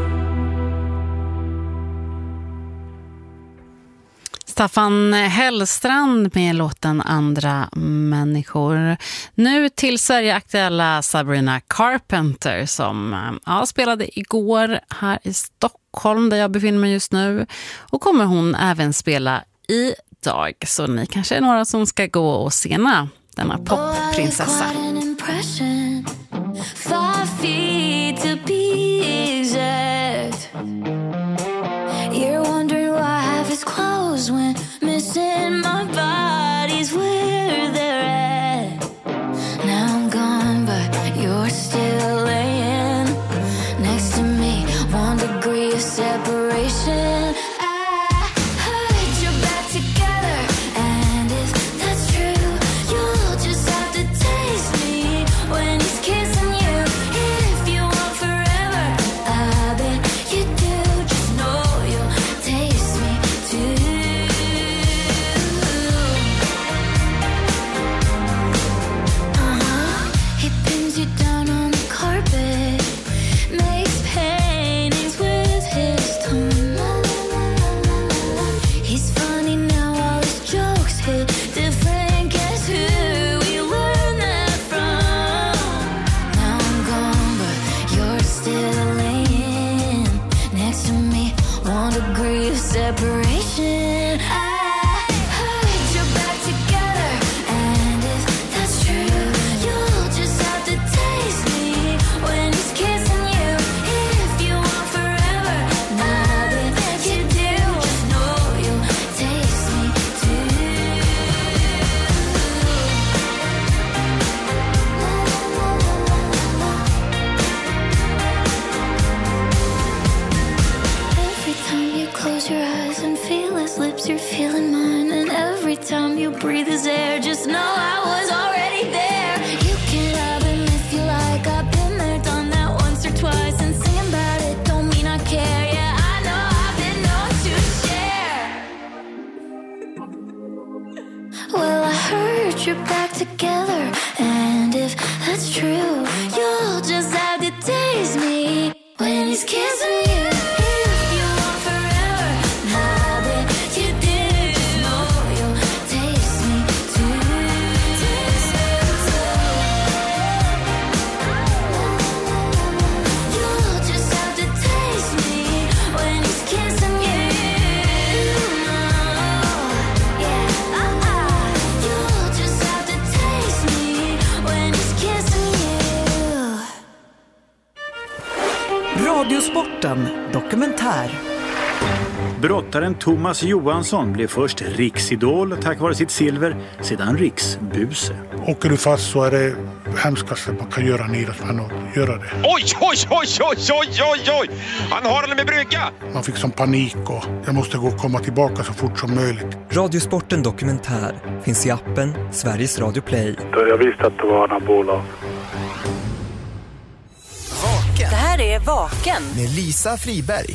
A: Staffan Hellstrand med låten Andra människor. Nu till Sverige-aktuella Sabrina Carpenter som spelade igår här i Stockholm där jag befinner mig just nu. Och kommer hon även spela idag. Så ni kanske är några som ska gå och sena denna popprinsessa.
E: 5 feet to be exact. You're wondering why I have his clothes when missing my body's where they're at. Now I'm gone, but you're still laying next to me. 1 degree of separation. I heard you're back together, and if that's true, you'll just have to taste me when he's kissing you. If you want forever, I bet you do. Just know you'll taste me too. He pins you down on the carpet, makes paintings with his tongue. He's funny now, all his jokes hit different. Guess who we learned that from? Now I'm gone, but you're still laying next to me. 1 degree of separation. I heard you're back together, and if that's true, you'll just have to taste me when he's kissing you. If you want forever, now that you do, just know you'll taste me too. Every time you close your eyes and feel his lips, you're feeling mine. And every time you breathe his air, just know I was already there. You can have him if you like. I've been there, done that once or twice. And singing about it don't mean I care. Yeah, I know I've been known to share. Well, I heard you're back together, and if that's true, you'll just have to taste me when he's kissing you. If you want forever, now that you do, just know you'll taste me too. Taste me too. You'll just have to taste me when he's kissing you. Yeah, you'll just have to taste me when he's kissing you.
D: Radiosporten dokumentär.
V: Brottaren Thomas Johansson blev först riksidol tack vare sitt silver, sedan riksbuse.
W: Åker du fast så är det hemskaste man kan göra en idrottsman att göra det.
X: Oj, oj, oj, oj, oj, oj, oj! Han har den med brygga!
W: Man fick som panik och jag måste gå och komma tillbaka så fort som möjligt.
Y: Radiosporten dokumentär finns i appen Sveriges Radio Play.
W: Jag visste att det var anabola.
B: Det här är Vaken
C: med Lisa Friberg.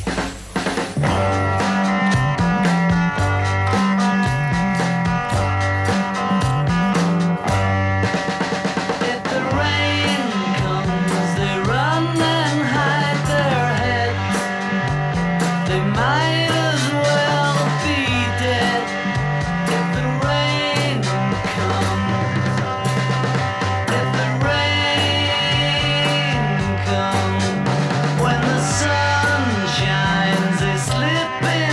E: When the sun shines, they slip in.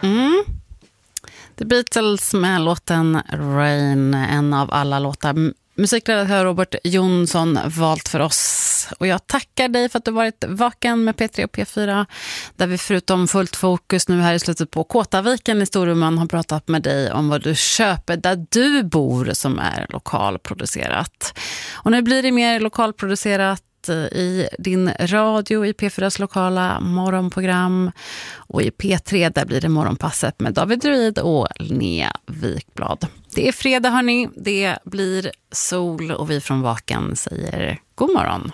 A: The Beatles med låten Rain, en av alla låtar musikredaktör Robert Jonsson valt för oss. Och jag tackar dig för att du varit vaken med P3 och P4, där vi förutom fullt fokus nu här i slutet på Kåtaviken i Storuman har pratat med dig om vad du köper där du bor som är lokalproducerat. Och nu blir det mer lokalproducerat i din radio, i P4s lokala morgonprogram, och i P3 där blir det morgonpasset med David Druid och Linnea Wikblad. Det är fredag hörni, det blir sol och vi från Vaken säger god morgon.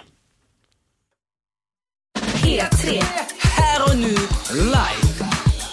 B: P3.
F: Här och nu, live.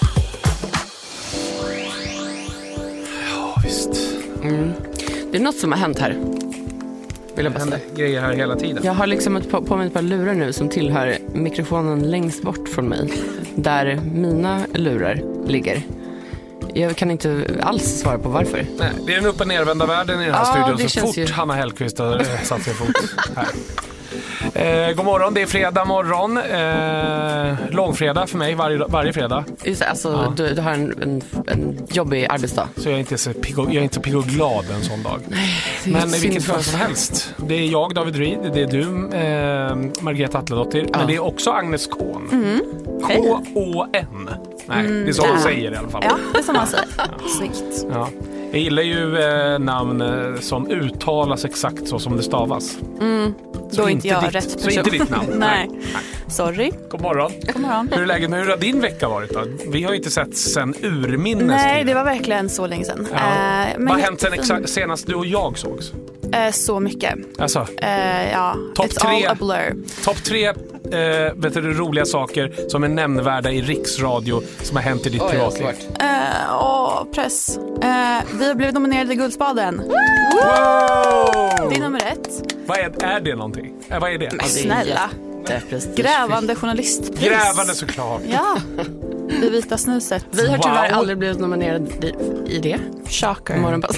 H: Ja, visst. Det är något som har hänt här. Det händer grejer här hela tiden. Jag har liksom på mig ett par lurar nu som tillhör mikrofonen längst bort från mig, där mina lurar ligger. Jag kan inte alls svara på varför. Nej, det är en upp- och nervända världen i den här studion så fort Hanna Hellquist har satt sig fot här. God morgon, det är fredag morgon. Långfredag för mig varje fredag. Just det, alltså du har en jobbig arbetsdag. Så jag är inte så pigg och glad en sån dag. Nej, men i vilket fall som helst. Det är jag, David Ruid, det är du, Margareta Atledottir, men det är också Agnes Kohn. K-O-N. Nej, det är så hon säger i alla fall.
I: Ja, det är som man säger. Snyggt.
H: Ja. Jag gillar ju namn som uttalas exakt så som det stavas.
I: Då är inte jag rätt person.
H: Så inte ditt namn.
I: Nej. Sorry.
H: God morgon.
I: God morgon.
H: Hur är läget? Men hur har din vecka varit då? Vi har ju inte sett sen urminnes.
I: Nej, det var verkligen så länge sedan.
H: Ja. Vad har hänt sen senast du och jag sågs?
I: Så mycket.
H: Alltså?
I: Ja, it's all a blur.
H: Topp 3 roliga saker som är nämnvärda i Riksradio som har hänt i ditt privatliv.
I: Press. Vi har blivit nominerade i Guldspaden.
H: Wow!
I: Det är nummer 1.
H: Vad är det någonting? Vad är det?
I: Men snälla. Grävande journalistpris.
H: Grävande såklart.
I: Ja. Det vita snuset.
H: Vi har tyvärr aldrig blivit nominerade i det.
I: Shocker.
H: Morgonpass.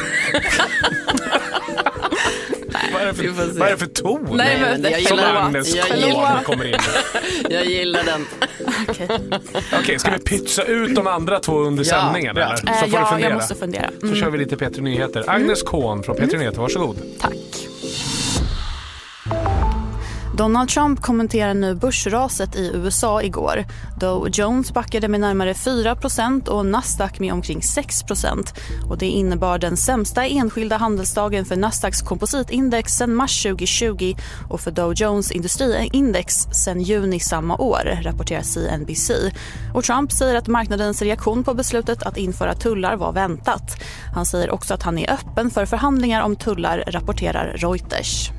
H: Vad är det för ton?
I: Nej, men
H: jag gillar Agnes kommer in. Jag gillar den. Okej, ska vi pytsa ut de andra två under sändningen? Eller? Så får du fundera.
I: Jag måste fundera.
H: Så kör vi lite P3 Nyheter. Agnes Kohn från P3 Nyheter, varsågod.
I: Tack. Donald Trump kommenterar nu börsraset i USA igår. Dow Jones backade med närmare 4% och Nasdaq med omkring 6%. Och det innebar den sämsta enskilda handelsdagen för Nasdaqs kompositindex sedan mars 2020 och för Dow Jones industriindex sedan juni samma år, rapporterar CNBC. Och Trump säger att marknadens reaktion på beslutet att införa tullar var väntat. Han säger också att han är öppen för förhandlingar om tullar, rapporterar Reuters.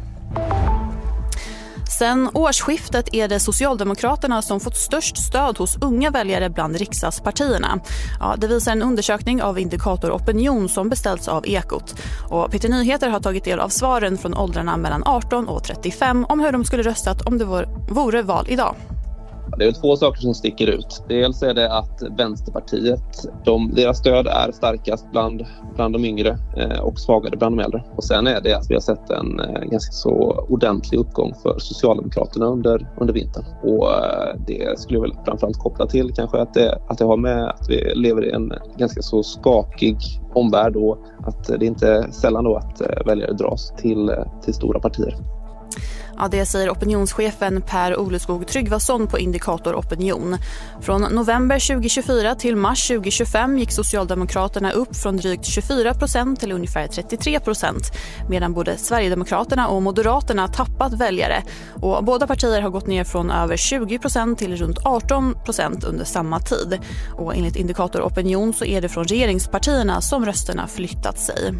I: Sen årsskiftet är det Socialdemokraterna som fått störst stöd hos unga väljare bland riksdagspartierna. Ja, det visar en undersökning av Indikator Opinion som beställts av Ekot. Och P3 Nyheter har tagit del av svaren från åldrarna mellan 18 och 35 om hur de skulle röstat om det vore val idag.
J: Det är 2 saker som sticker ut. Dels är det att Vänsterpartiet, deras stöd är starkast bland de yngre och svagare bland de äldre. Och sen är det att vi har sett en ganska så ordentlig uppgång för Socialdemokraterna under vintern. Och det skulle jag väl framförallt koppla till kanske att det har med att vi lever i en ganska så skakig omvärld och att det inte är sällan då att väljare dras till stora partier.
I: Ja, det säger opinionschefen Per Oleskog Tryggvason på Indikator Opinion. Från november 2024 till mars 2025 gick Socialdemokraterna upp från drygt 24% till ungefär 33%, medan både Sverigedemokraterna och Moderaterna tappat väljare. Och båda partier har gått ner från över 20% till runt 18% under samma tid. Och enligt Indikator Opinion så är det från regeringspartierna som rösterna flyttat sig.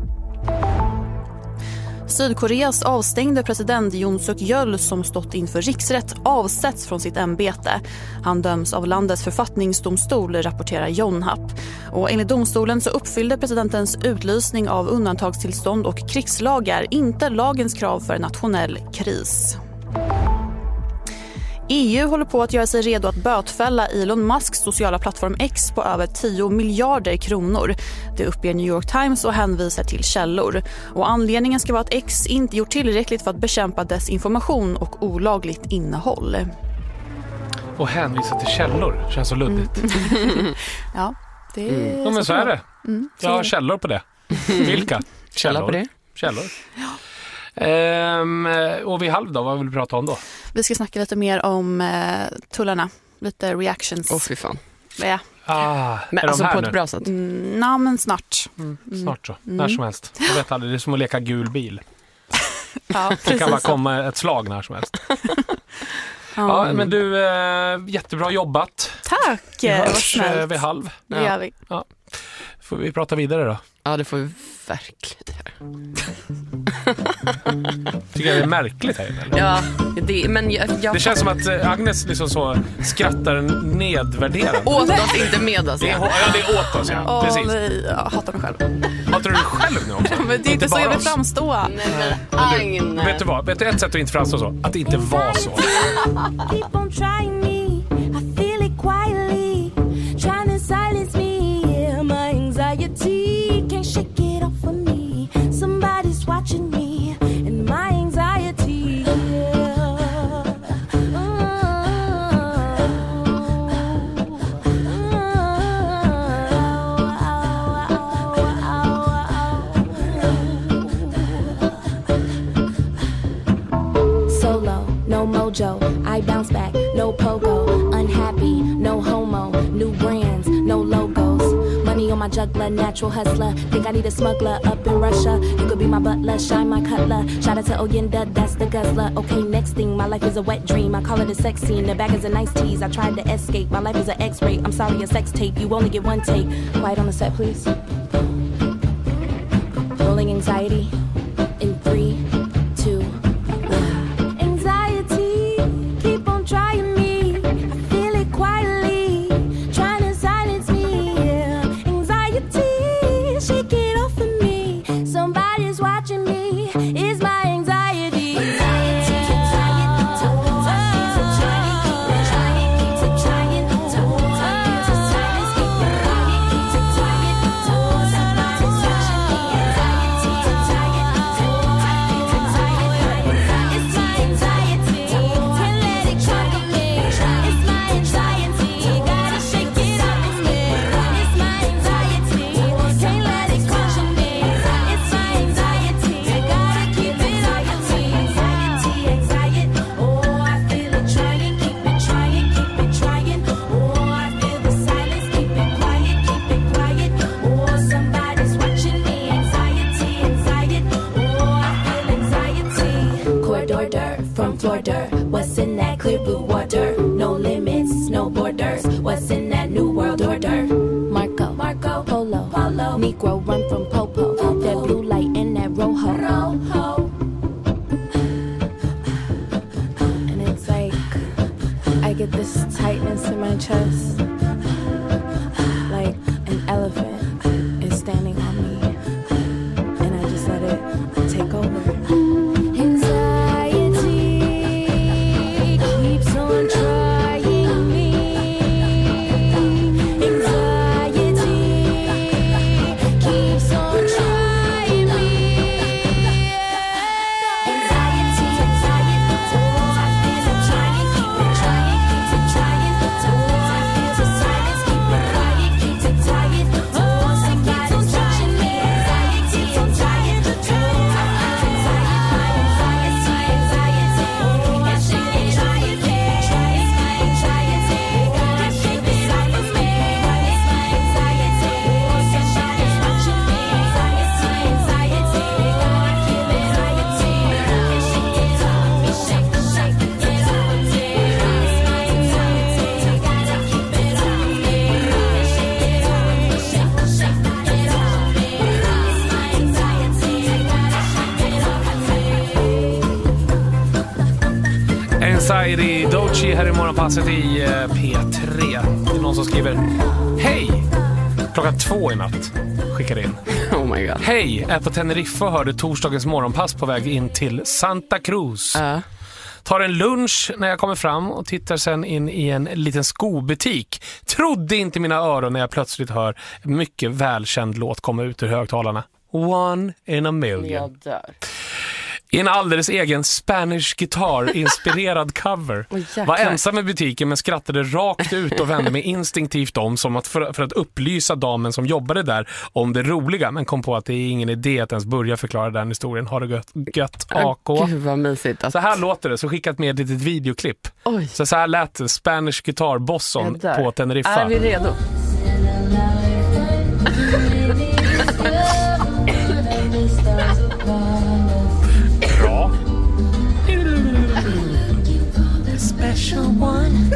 I: Sydkoreas avstängde president Yoon Suk Yeol som stått inför riksrätt avsätts från sitt ämbete. Han döms av landets författningsdomstol, rapporterar Yonhap. Och enligt domstolen så uppfyllde presidentens utlysning av undantagstillstånd och krigslagar inte lagens krav för nationell kris. EU håller på att göra sig redo att bötfälla Elon Musks sociala plattform X på över 10 miljarder kronor. Det uppger New York Times och hänvisar till källor. Och anledningen ska vara att X inte gjort tillräckligt för att bekämpa desinformation och olagligt innehåll.
H: Och hänvisa till källor känns så luddigt.
I: Ja. Det
K: men så är det.
I: Så
K: Jag
I: är
K: har
I: det.
K: källor på det. Vilka?
H: Källa på det.
K: Källor. Och vid halv då, vad vill vi prata om då?
I: Vi ska snacka lite mer om tullarna. Lite reactions.
H: Fy fan.
I: Ja.
H: Men alltså på ett bra sätt.
I: Men snart.
K: Snart så, när som helst. Jag vet aldrig, det är som att leka gul bil.
I: Ja,
K: det kan bara komma ett slag när som helst. Ja, men du, jättebra jobbat.
I: Tack,
K: Vi
I: vad
K: hörs
I: snällt.
K: vid halv.
I: Det gör vi.
K: Ja. Får vi prata vidare då?
H: Ja, det får vi verkligen göra.
K: Tycker jag det är märkligt här eller?
H: Ja, men jag
K: det känns som att Agnes liksom så skrattar nedvärderande.
H: Åt oss, inte med oss.
K: Det är åt oss, ja. Precis.
I: Nej, jag hatar mig själv.
K: Hatar du dig själv nu också?
I: Men det är inte så jag vill framstå.
K: Vet du vad? Vet du ett sätt att inte framstå så? Att det inte var så.
E: Keep on trying me, I feel it quietly, trying to silence me, yeah, my anxiety, can't shake it off of me, somebody's watching me, and my anxiety, Solo, no mojo, I bounce back, no pogo, unhappy, no homo, new brands, no logos, money on my juggler, natural hustler, think I need a smuggler up in Russia, you could be my butler, shine my cutler, shout out to Oyenda, that's the guzzler, okay, next thing, my life is a wet dream, I call it a sex scene, the bag is a nice tease, I tried to escape, my life is an x-ray, I'm sorry, a sex tape, you only get one take, quiet on the set, please, rolling anxiety, in 3, 2, anxiety, keep on trying me, I feel it quietly, trying to silence me, yeah. Anxiety, shake it off of me, somebody's watching me, it's my anxiety. From Florida, what's in that clear blue water? No limits, no borders. What's in that new world order? Marco, Polo, Negro run from Popo. That blue light in that rojo. And it's like I get this tightness in my chest, like an elephant is standing on me, and I just let it take over.
K: Anxiety, Doechii här i morgonpasset i P3. Det är någon som skriver: hej! Klockan 2 i natt. Skickar in.
H: Oh my god.
K: Hej, är på Teneriffa och hörde torsdagens morgonpass på väg in till Santa Cruz. Tar en lunch när jag kommer fram och tittar sen in i en liten skobutik. Trodde inte mina öron när jag plötsligt hör en mycket välkänd låt komma ut ur högtalarna. One in a million.
H: Jag dör.
K: I en alldeles egen Spanish Guitar-inspirerad cover. Var ensam i butiken men skrattade rakt ut och vände mig instinktivt om som att för att upplysa damen som jobbade där om det roliga, men kom på att det är ingen idé att ens börja förklara den historien. Har det gött AK.
H: Gud vad mysigt.
K: Så här låter det, så skickat med ett litet videoklipp. Så här lät det, Spanish Guitar-bosson på Teneriffa.
H: Är vi redo?
K: Bra.
E: Special one.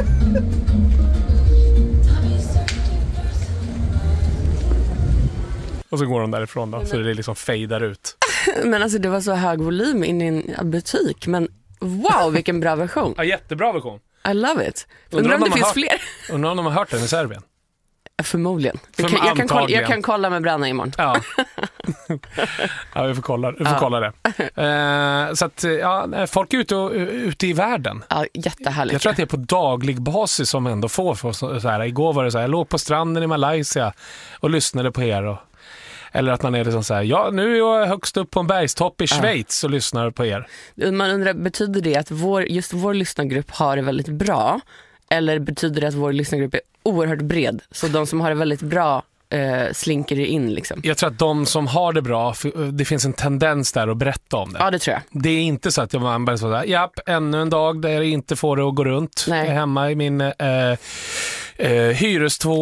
K: Och så går de därifrån då, så det liksom fejdar ut.
H: Men alltså det var så hög volym in i en butik. Men wow, vilken bra version.
K: Ja, jättebra version.
H: I love it. Undrar om det finns fler.
K: Undrar om de har hört den i Serbien.
H: Förmodligen. Jag kan kolla med Branna imorgon.
K: Ja. Ja, vi får kolla det. Så att folk är ute i världen.
H: Ja, jättehärligt.
K: Jag tror att det är på daglig basis som ändå får så här. Igår var det så här, jag låg på stranden i Malaysia och lyssnade på er. Eller att man är liksom så här, ja, nu är jag högst upp på en bergstopp i Schweiz och lyssnar på er.
H: Man undrar, betyder det att vår lyssnargrupp har det väldigt bra? Eller betyder det att vår lyssnargrupp är oerhört bred? Så de som har det väldigt bra slinker in liksom.
K: Jag tror att de som har det bra, det finns en tendens där att berätta om det.
H: Ja, det tror jag.
K: Det är inte så att man bara sådär, japp, ännu en dag där jag inte får det att gå runt. Hemma i min hyrestvå